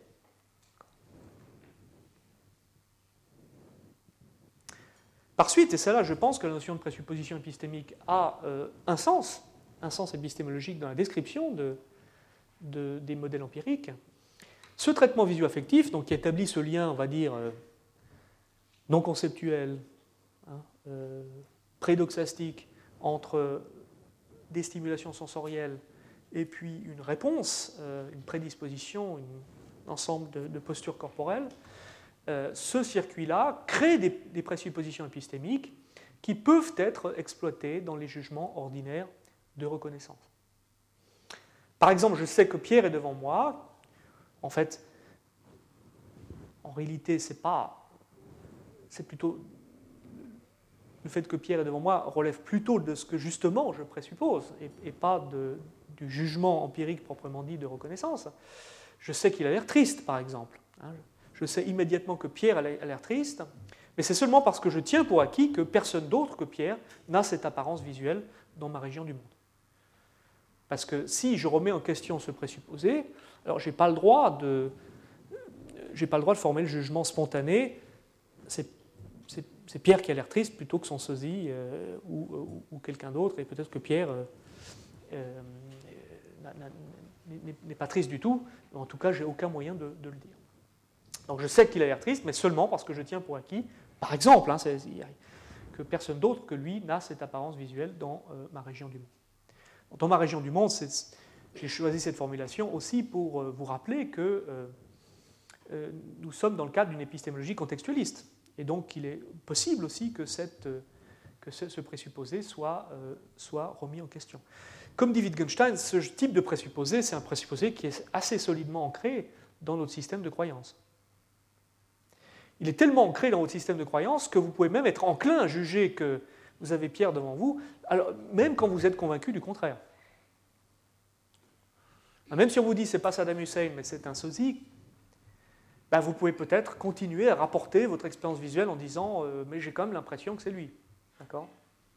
Par suite, et c'est là je pense que la notion de présupposition épistémique a un sens épistémologique dans la description des modèles empiriques, ce traitement visio-affectif, donc, qui établit ce lien, on va dire, non conceptuel, prédoxastique, entre des stimulations sensorielles et puis une réponse, une prédisposition, un ensemble de postures corporelles, ce circuit-là crée des présuppositions épistémiques qui peuvent être exploitées dans les jugements ordinaires de reconnaissance. Par exemple, je sais que Pierre est devant moi. En fait, en réalité, c'est plutôt le fait que Pierre est devant moi relève plutôt de ce que justement je présuppose et pas du jugement empirique proprement dit de reconnaissance. Je sais qu'il a l'air triste, par exemple. Je sais immédiatement que Pierre a l'air triste, mais c'est seulement parce que je tiens pour acquis que personne d'autre que Pierre n'a cette apparence visuelle dans ma région du monde. Parce que si je remets en question ce présupposé, alors je n'ai pas le droit de former le jugement spontané, c'est Pierre qui a l'air triste plutôt que son sosie ou quelqu'un d'autre, et peut-être que Pierre n'est pas triste du tout, mais en tout cas, je n'ai aucun moyen de le dire. Donc je sais qu'il a l'air triste, mais seulement parce que je tiens pour acquis, par exemple, que personne d'autre que lui n'a cette apparence visuelle dans ma région du monde. Dans ma région du monde, j'ai choisi cette formulation aussi pour vous rappeler que nous sommes dans le cadre d'une épistémologie contextualiste. Et donc il est possible aussi que ce présupposé soit remis en question. Comme dit Wittgenstein, ce type de présupposé, c'est un présupposé qui est assez solidement ancré dans notre système de croyance. Il est tellement ancré dans votre système de croyance que vous pouvez même être enclin à juger que vous avez Pierre devant vous, alors, même quand vous êtes convaincu du contraire. Même si on vous dit que ce n'est pas Saddam Hussein, mais c'est un sosie, ben vous pouvez peut-être continuer à rapporter votre expérience visuelle en disant mais j'ai quand même l'impression que c'est lui. D'accord ?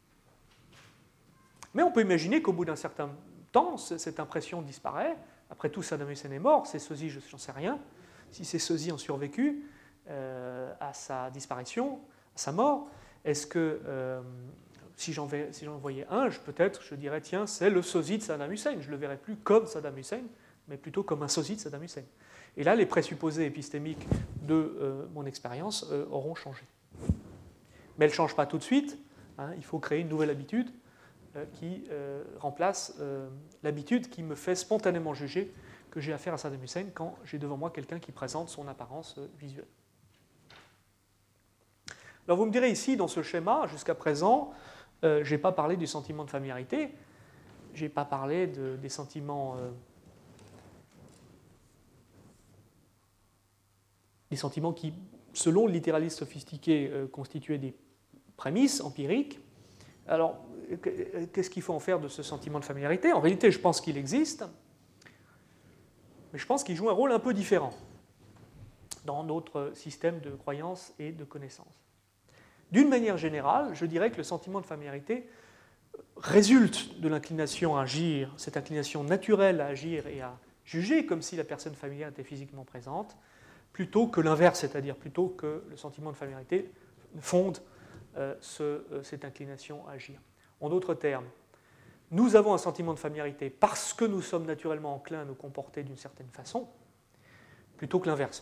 Mais on peut imaginer qu'au bout d'un certain temps, cette impression disparaît. Après tout, Saddam Hussein est mort, ces sosies, je n'en sais rien. Si ces sosies ont survécu à sa disparition, à sa mort, est-ce que si j'en voyais un, peut-être je dirais tiens, c'est le sosie de Saddam Hussein. Je ne le verrais plus comme Saddam Hussein, mais plutôt comme un sosie de Saddam Hussein. Et là, les présupposés épistémiques de mon expérience auront changé. Mais elles ne changent pas tout de suite. Il faut créer une nouvelle habitude qui remplace l'habitude qui me fait spontanément juger que j'ai affaire à Saddam Hussein quand j'ai devant moi quelqu'un qui présente son apparence visuelle. Alors vous me direz ici, dans ce schéma, jusqu'à présent, je n'ai pas parlé du sentiment de familiarité, je n'ai pas parlé des sentiments qui, selon le littéraliste sophistiqué, constituaient des prémices empiriques. Alors, qu'est-ce qu'il faut en faire de ce sentiment de familiarité ? En réalité, je pense qu'il existe, mais je pense qu'il joue un rôle un peu différent dans notre système de croyances et de connaissances. D'une manière générale, je dirais que le sentiment de familiarité résulte de l'inclination à agir, cette inclination naturelle à agir et à juger comme si la personne familière était physiquement présente, plutôt que l'inverse, c'est-à-dire plutôt que le sentiment de familiarité fonde cette inclination à agir. En d'autres termes, nous avons un sentiment de familiarité parce que nous sommes naturellement enclins à nous comporter d'une certaine façon, plutôt que l'inverse,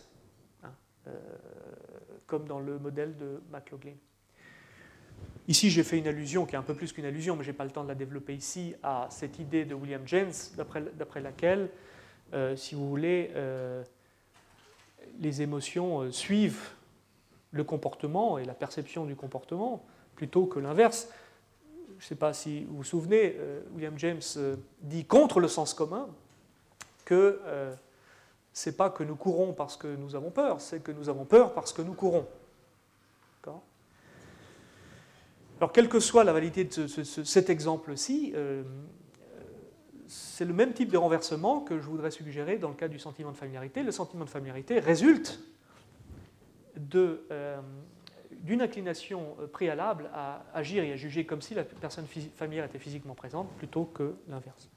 comme dans le modèle de McLaughlin. Ici, j'ai fait une allusion qui est un peu plus qu'une allusion, mais je n'ai pas le temps de la développer ici, à cette idée de William James, d'après laquelle, si vous voulez, les émotions suivent le comportement et la perception du comportement, plutôt que l'inverse. Je ne sais pas si vous vous souvenez, William James dit contre le sens commun que ce n'est pas que nous courons parce que nous avons peur, c'est que nous avons peur parce que nous courons. D'accord ? Alors, quelle que soit la validité de cet exemple-ci, c'est le même type de renversement que je voudrais suggérer dans le cas du sentiment de familiarité. Le sentiment de familiarité résulte d'une inclination préalable à agir et à juger comme si la personne familière était physiquement présente, plutôt que l'inverse.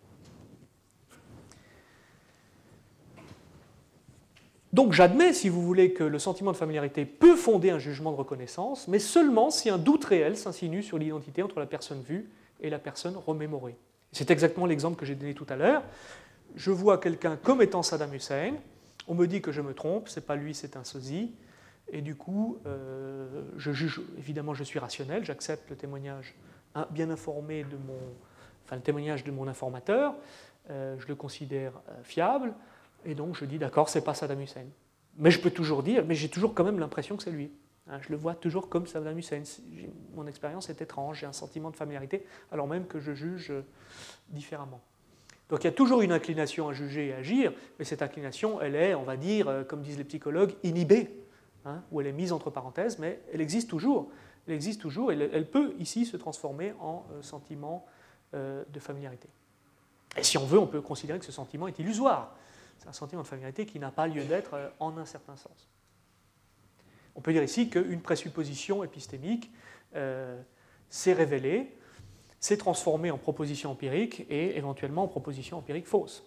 Donc j'admets, si vous voulez, que le sentiment de familiarité peut fonder un jugement de reconnaissance, mais seulement si un doute réel s'insinue sur l'identité entre la personne vue et la personne remémorée. C'est exactement l'exemple que j'ai donné tout à l'heure. Je vois quelqu'un comme étant Saddam Hussein, on me dit que je me trompe, c'est pas lui, c'est un sosie, et du coup, je juge, évidemment je suis rationnel, j'accepte le témoignage bien informé le témoignage de mon informateur, je le considère fiable, et donc je dis d'accord, c'est pas Saddam Hussein. Mais je peux toujours dire, mais j'ai toujours quand même l'impression que c'est lui. Je le vois toujours comme Saddam Hussein. Mon expérience est étrange, j'ai un sentiment de familiarité, alors même que je juge différemment. Donc il y a toujours une inclination à juger et à agir, mais cette inclination, elle est, on va dire, comme disent les psychologues, inhibée, ou elle est mise entre parenthèses, mais elle existe toujours. Elle existe toujours, et elle peut ici se transformer en sentiment de familiarité. Et si on veut, on peut considérer que ce sentiment est illusoire. C'est un sentiment de familiarité qui n'a pas lieu d'être en un certain sens. On peut dire ici qu'une présupposition épistémique s'est révélée, s'est transformée en proposition empirique et éventuellement en proposition empirique fausse.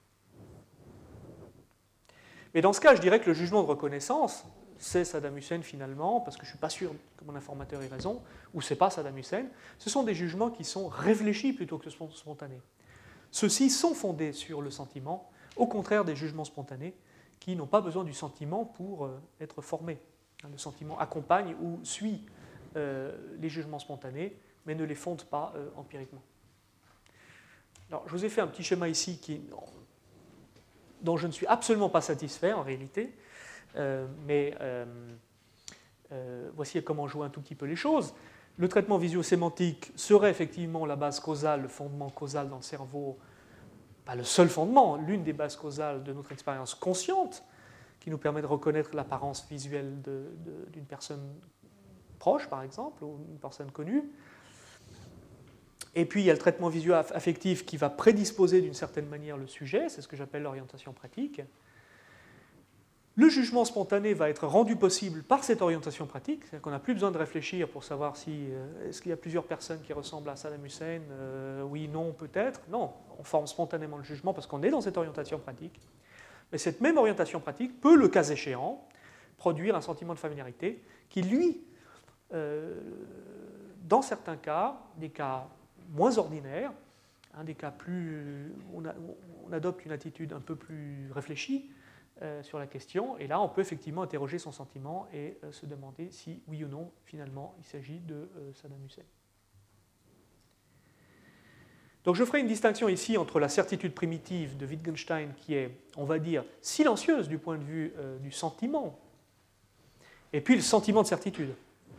Mais dans ce cas, je dirais que le jugement de reconnaissance, c'est Saddam Hussein finalement, parce que je ne suis pas sûr que mon informateur ait raison, ou c'est pas Saddam Hussein, ce sont des jugements qui sont réfléchis plutôt que spontanés. Ceux-ci sont fondés sur le sentiment, au contraire des jugements spontanés qui n'ont pas besoin du sentiment pour être formés. Le sentiment accompagne ou suit les jugements spontanés, mais ne les fonde pas empiriquement. Alors, je vous ai fait un petit schéma ici dont je ne suis absolument pas satisfait en réalité, mais voici comment jouer un tout petit peu les choses. Le traitement visio-sémantique serait effectivement la base causale, le fondement causal dans le cerveau, pas le seul fondement, l'une des bases causales de notre expérience consciente, qui nous permet de reconnaître l'apparence visuelle d'une personne proche, par exemple, ou une personne connue. Et puis, il y a le traitement visuo-affectif qui va prédisposer d'une certaine manière le sujet, c'est ce que j'appelle l'orientation pratique. Le jugement spontané va être rendu possible par cette orientation pratique, c'est-à-dire qu'on n'a plus besoin de réfléchir pour savoir si est-ce qu'il y a plusieurs personnes qui ressemblent à Saddam Hussein, oui, non, peut-être. Non, on forme spontanément le jugement parce qu'on est dans cette orientation pratique. Mais cette même orientation pratique peut, le cas échéant, produire un sentiment de familiarité qui, lui, dans certains cas, des cas moins ordinaires, des cas plus où on adopte une attitude un peu plus réfléchie, sur la question, et là on peut effectivement interroger son sentiment et se demander si oui ou non finalement il s'agit de Saddam Hussein. Donc je ferai une distinction ici entre la certitude primitive de Wittgenstein qui est, on va dire, silencieuse du point de vue du sentiment, et puis le sentiment de certitude.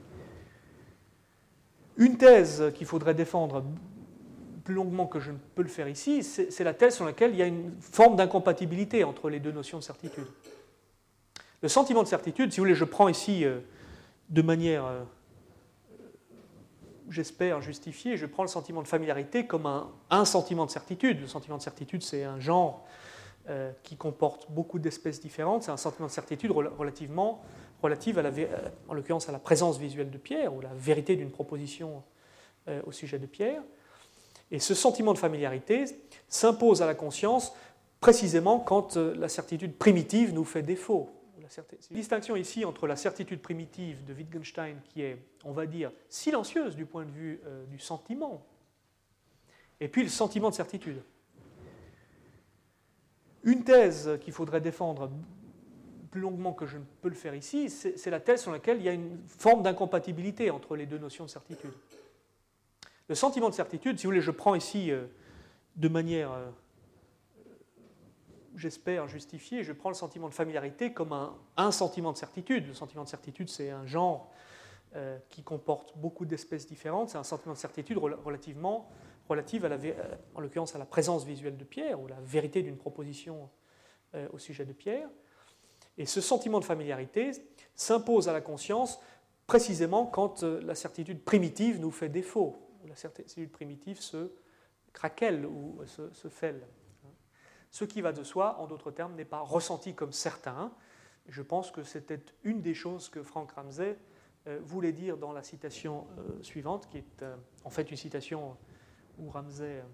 Une thèse qu'il faudrait défendre plus longuement que je ne peux le faire ici, c'est la thèse sur laquelle il y a une forme d'incompatibilité entre les deux notions de certitude. Le sentiment de certitude, si vous voulez, je prends ici de manière, j'espère, justifiée, je prends le sentiment de familiarité comme un sentiment de certitude. Le sentiment de certitude, c'est un genre qui comporte beaucoup d'espèces différentes, c'est un sentiment de certitude relativement relative, en l'occurrence, à la présence visuelle de Pierre, ou la vérité d'une proposition au sujet de Pierre. Et ce sentiment de familiarité s'impose à la conscience précisément quand la certitude primitive nous fait défaut. La distinction ici entre la certitude primitive de Wittgenstein, qui est, on va dire, silencieuse du point de vue du sentiment, et puis le sentiment de certitude. Une thèse qu'il faudrait défendre plus longuement que je ne peux le faire ici, c'est la thèse sur laquelle il y a une forme d'incompatibilité entre les deux notions de certitude. Le sentiment de certitude, si vous voulez, je prends ici de manière, j'espère, justifiée, je prends le sentiment de familiarité comme un sentiment de certitude. Le sentiment de certitude, c'est un genre qui comporte beaucoup d'espèces différentes. C'est un sentiment de certitude relative en l'occurrence à la présence visuelle de Pierre, ou la vérité d'une proposition au sujet de Pierre. Et ce sentiment de familiarité s'impose à la conscience précisément quand la certitude primitive nous fait défaut. La certitude primitive se craquelle ou se fêle. Ce qui va de soi, en d'autres termes, n'est pas ressenti comme certain. Je pense que c'était une des choses que Frank Ramsey voulait dire dans la citation suivante, qui est en fait une citation où Ramsey,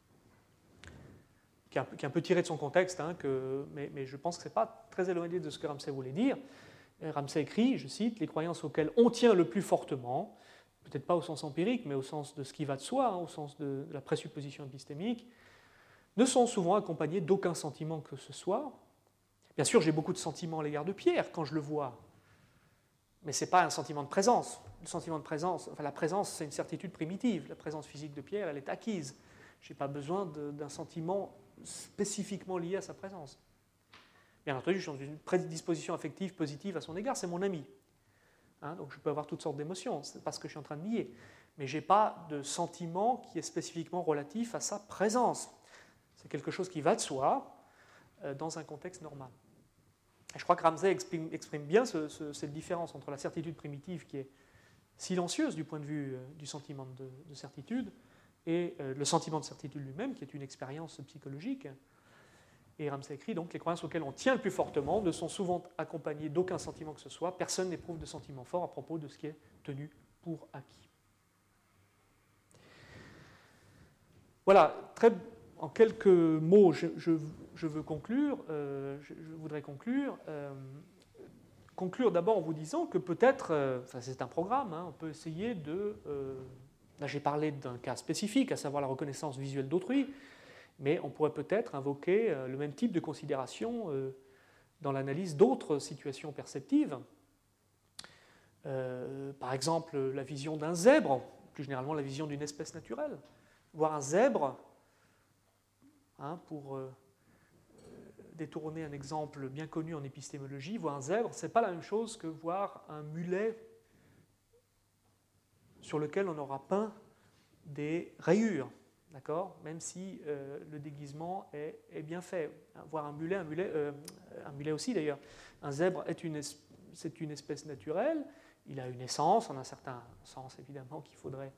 qui est un peu tirée de son contexte, mais je pense que ce n'est pas très éloigné de ce que Ramsey voulait dire. Ramsey écrit, je cite, « Les croyances auxquelles on tient le plus fortement, peut-être pas au sens empirique, mais au sens de ce qui va de soi, au sens de la présupposition épistémique, ne sont souvent accompagnés d'aucun sentiment que ce soit. Bien sûr, j'ai beaucoup de sentiments à l'égard de Pierre quand je le vois, mais ce n'est pas un sentiment de présence. Le sentiment de présence, la présence, c'est une certitude primitive. La présence physique de Pierre, elle est acquise. Je n'ai pas besoin d'un sentiment spécifiquement lié à sa présence. Bien entendu, je suis dans une prédisposition affective positive à son égard, c'est mon ami. Donc je peux avoir toutes sortes d'émotions, ce n'est pas ce que je suis en train de nier. Mais je n'ai pas de sentiment qui est spécifiquement relatif à sa présence. C'est quelque chose qui va de soi dans un contexte normal. Et je crois que Ramsey exprime bien cette différence entre la certitude primitive qui est silencieuse du point de vue du sentiment de certitude et le sentiment de certitude lui-même qui est une expérience psychologique. Et Ramsey écrit donc les croyances auxquelles on tient le plus fortement ne sont souvent accompagnées d'aucun sentiment que ce soit. Personne n'éprouve de sentiment fort à propos de ce qui est tenu pour acquis. Voilà, en quelques mots, je veux conclure. Je voudrais conclure. Conclure d'abord en vous disant que peut-être, c'est un programme, on peut essayer de... là, j'ai parlé d'un cas spécifique, à savoir la reconnaissance visuelle d'autrui. Mais on pourrait peut-être invoquer le même type de considération dans l'analyse d'autres situations perceptives. Par exemple, la vision d'un zèbre, plus généralement la vision d'une espèce naturelle. Voir un zèbre, pour détourner un exemple bien connu en épistémologie, voir un zèbre, ce n'est pas la même chose que voir un mulet sur lequel on aura peint des rayures. D'accord ? Même si le déguisement est bien fait. Voir un mulet aussi d'ailleurs. Un zèbre c'est une espèce naturelle, il a une essence, en un certain sens évidemment qu'il faudrait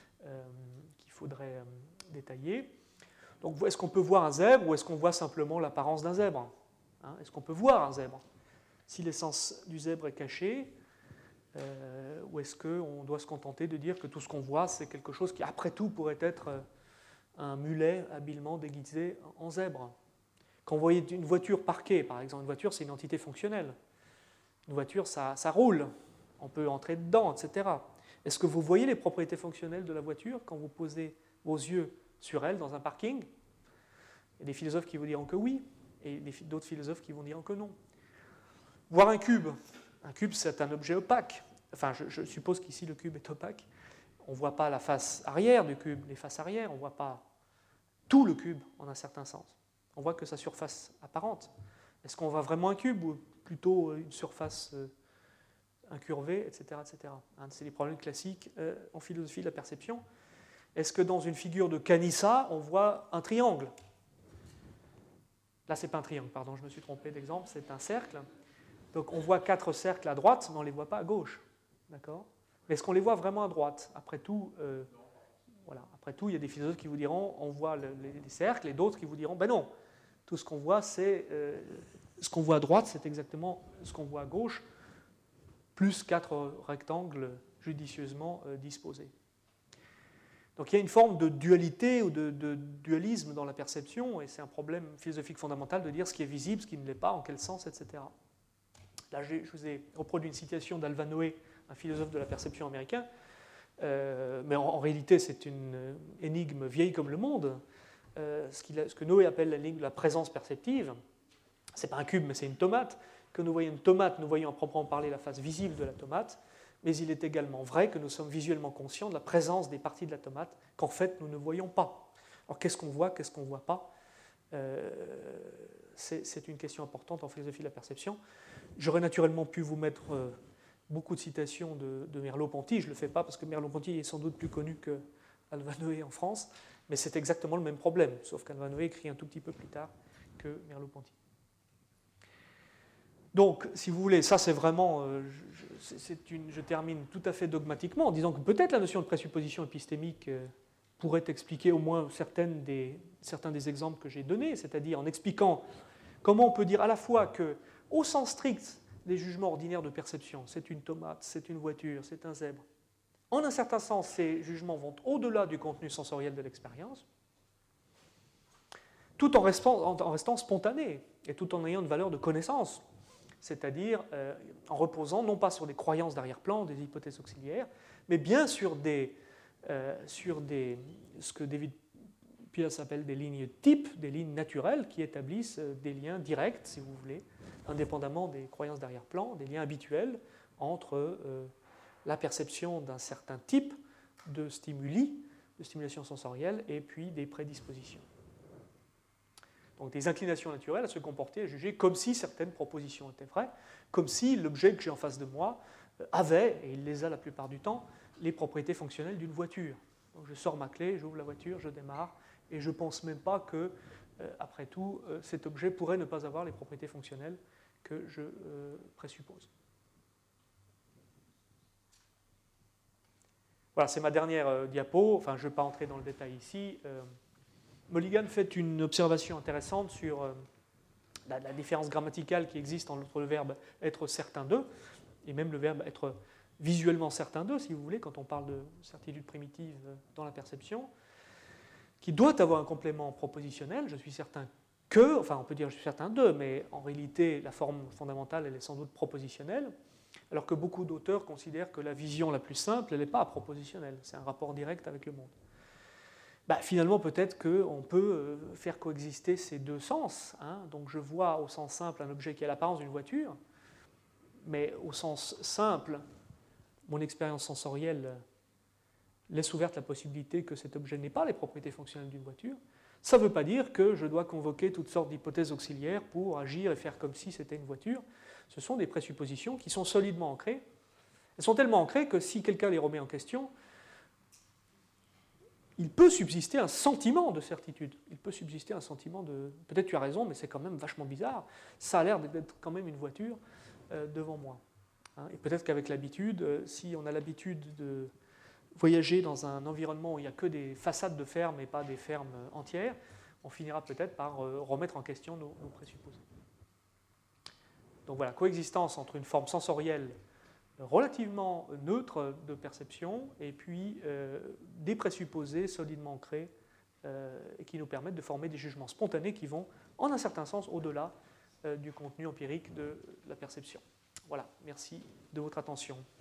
détailler. Donc est-ce qu'on peut voir un zèbre ou est-ce qu'on voit simplement l'apparence d'un zèbre ? Est-ce qu'on peut voir un zèbre ? Si l'essence du zèbre est cachée, ou est-ce qu'on doit se contenter de dire que tout ce qu'on voit c'est quelque chose qui après tout pourrait être un mulet habilement déguisé en zèbre. Quand vous voyez une voiture parquée, par exemple, une voiture, c'est une entité fonctionnelle. Une voiture, ça roule, on peut entrer dedans, etc. Est-ce que vous voyez les propriétés fonctionnelles de la voiture quand vous posez vos yeux sur elle dans un parking ? Il y a des philosophes qui vous diront que oui, et d'autres philosophes qui vont dire que non. Voir un cube, c'est un objet opaque. Enfin, je suppose qu'ici, le cube est opaque. On ne voit pas la face arrière du cube, les faces arrière, on ne voit pas tout le cube en un certain sens. On voit que sa surface apparente. Est-ce qu'on voit vraiment un cube ou plutôt une surface incurvée, etc. etc. C'est les problèmes classiques en philosophie de la perception. Est-ce que dans une figure de Canissa, on voit un triangle ? Là, ce n'est pas un triangle, pardon, je me suis trompé d'exemple, c'est un cercle. Donc on voit 4 cercles à droite, mais on ne les voit pas à gauche. D'accord ? Mais est-ce qu'on les voit vraiment à droite ? Après tout, il y a des philosophes qui vous diront on voit les cercles, et d'autres qui vous diront ben non, tout ce qu'on voit, c'est ce qu'on voit à droite, c'est exactement ce qu'on voit à gauche. plus 4 rectangles judicieusement disposés. Donc il y a une forme de dualité ou de dualisme dans la perception, et c'est un problème philosophique fondamental de dire ce qui est visible, ce qui ne l'est pas, en quel sens, etc. Là, je vous ai reproduit une citation d'Alva Noé, un philosophe de la perception américain, mais en réalité c'est une énigme vieille comme le monde. Ce que Noé appelle l'énigme de la présence perceptive, ce n'est pas un cube mais c'est une tomate. Que nous voyons une tomate, nous voyons à proprement parler la face visible de la tomate, mais il est également vrai que nous sommes visuellement conscients de la présence des parties de la tomate qu'en fait nous ne voyons pas. Alors qu'est-ce qu'on voit, qu'est-ce qu'on ne voit pas? C'est une question importante en philosophie de la perception. J'aurais naturellement pu vous mettre beaucoup de citations de Merleau-Ponty, je ne le fais pas parce que Merleau-Ponty est sans doute plus connu que Alva Noé en France, mais c'est exactement le même problème, sauf qu'Alva Noé écrit un tout petit peu plus tard que Merleau-Ponty. Donc, si vous voulez, ça c'est vraiment, je termine tout à fait dogmatiquement en disant que peut-être la notion de présupposition épistémique pourrait expliquer au moins certains des exemples que j'ai donnés, c'est-à-dire en expliquant comment on peut dire à la fois que, au sens strict des jugements ordinaires de perception, c'est une tomate, c'est une voiture, c'est un zèbre, en un certain sens, ces jugements vont au-delà du contenu sensoriel de l'expérience, tout en restant spontanés et tout en ayant une valeur de connaissance, c'est-à-dire en reposant non pas sur des croyances d'arrière-plan, des hypothèses auxiliaires, mais bien sur ce que David Peirce appelle des lignes types, des lignes naturelles qui établissent des liens directs, si vous voulez, indépendamment des croyances d'arrière-plan, des liens habituels entre la perception d'un certain type de stimuli, de stimulation sensorielle, et puis des prédispositions. Donc des inclinations naturelles à se comporter, à juger comme si certaines propositions étaient vraies, comme si l'objet que j'ai en face de moi avait, et il les a la plupart du temps, les propriétés fonctionnelles d'une voiture. Donc je sors ma clé, j'ouvre la voiture, je démarre, et je ne pense même pas que, après tout, cet objet pourrait ne pas avoir les propriétés fonctionnelles que je présuppose. Voilà, c'est ma dernière diapo, enfin je ne vais pas entrer dans le détail ici. Mulligan fait une observation intéressante sur la différence grammaticale qui existe entre le verbe être certain de, et même le verbe être visuellement certain de, si vous voulez, quand on parle de certitude primitive dans la perception, qui doit avoir un complément propositionnel, je suis certain que, enfin on peut dire je suis certain de, mais en réalité la forme fondamentale elle est sans doute propositionnelle, alors que beaucoup d'auteurs considèrent que la vision la plus simple, elle n'est pas propositionnelle, c'est un rapport direct avec le monde. Finalement, peut-être qu'on peut faire coexister ces deux sens. Donc je vois au sens simple un objet qui a l'apparence d'une voiture, mais au sens simple, mon expérience sensorielle laisse ouverte la possibilité que cet objet n'ait pas les propriétés fonctionnelles d'une voiture. Ça ne veut pas dire que je dois convoquer toutes sortes d'hypothèses auxiliaires pour agir et faire comme si c'était une voiture. Ce sont des présuppositions qui sont solidement ancrées. Elles sont tellement ancrées que si quelqu'un les remet en question, il peut subsister un sentiment de certitude. Il peut subsister un sentiment de « peut-être tu as raison, mais c'est quand même vachement bizarre. Ça a l'air d'être quand même une voiture devant moi. » Et peut-être qu'avec l'habitude, si on a l'habitude de voyager dans un environnement où il n'y a que des façades de fermes et pas des fermes entières, on finira peut-être par remettre en question nos présupposés. Donc voilà, coexistence entre une forme sensorielle relativement neutre de perception et puis des présupposés solidement ancrés et qui nous permettent de former des jugements spontanés qui vont, en un certain sens, au-delà du contenu empirique de la perception. Voilà, merci de votre attention.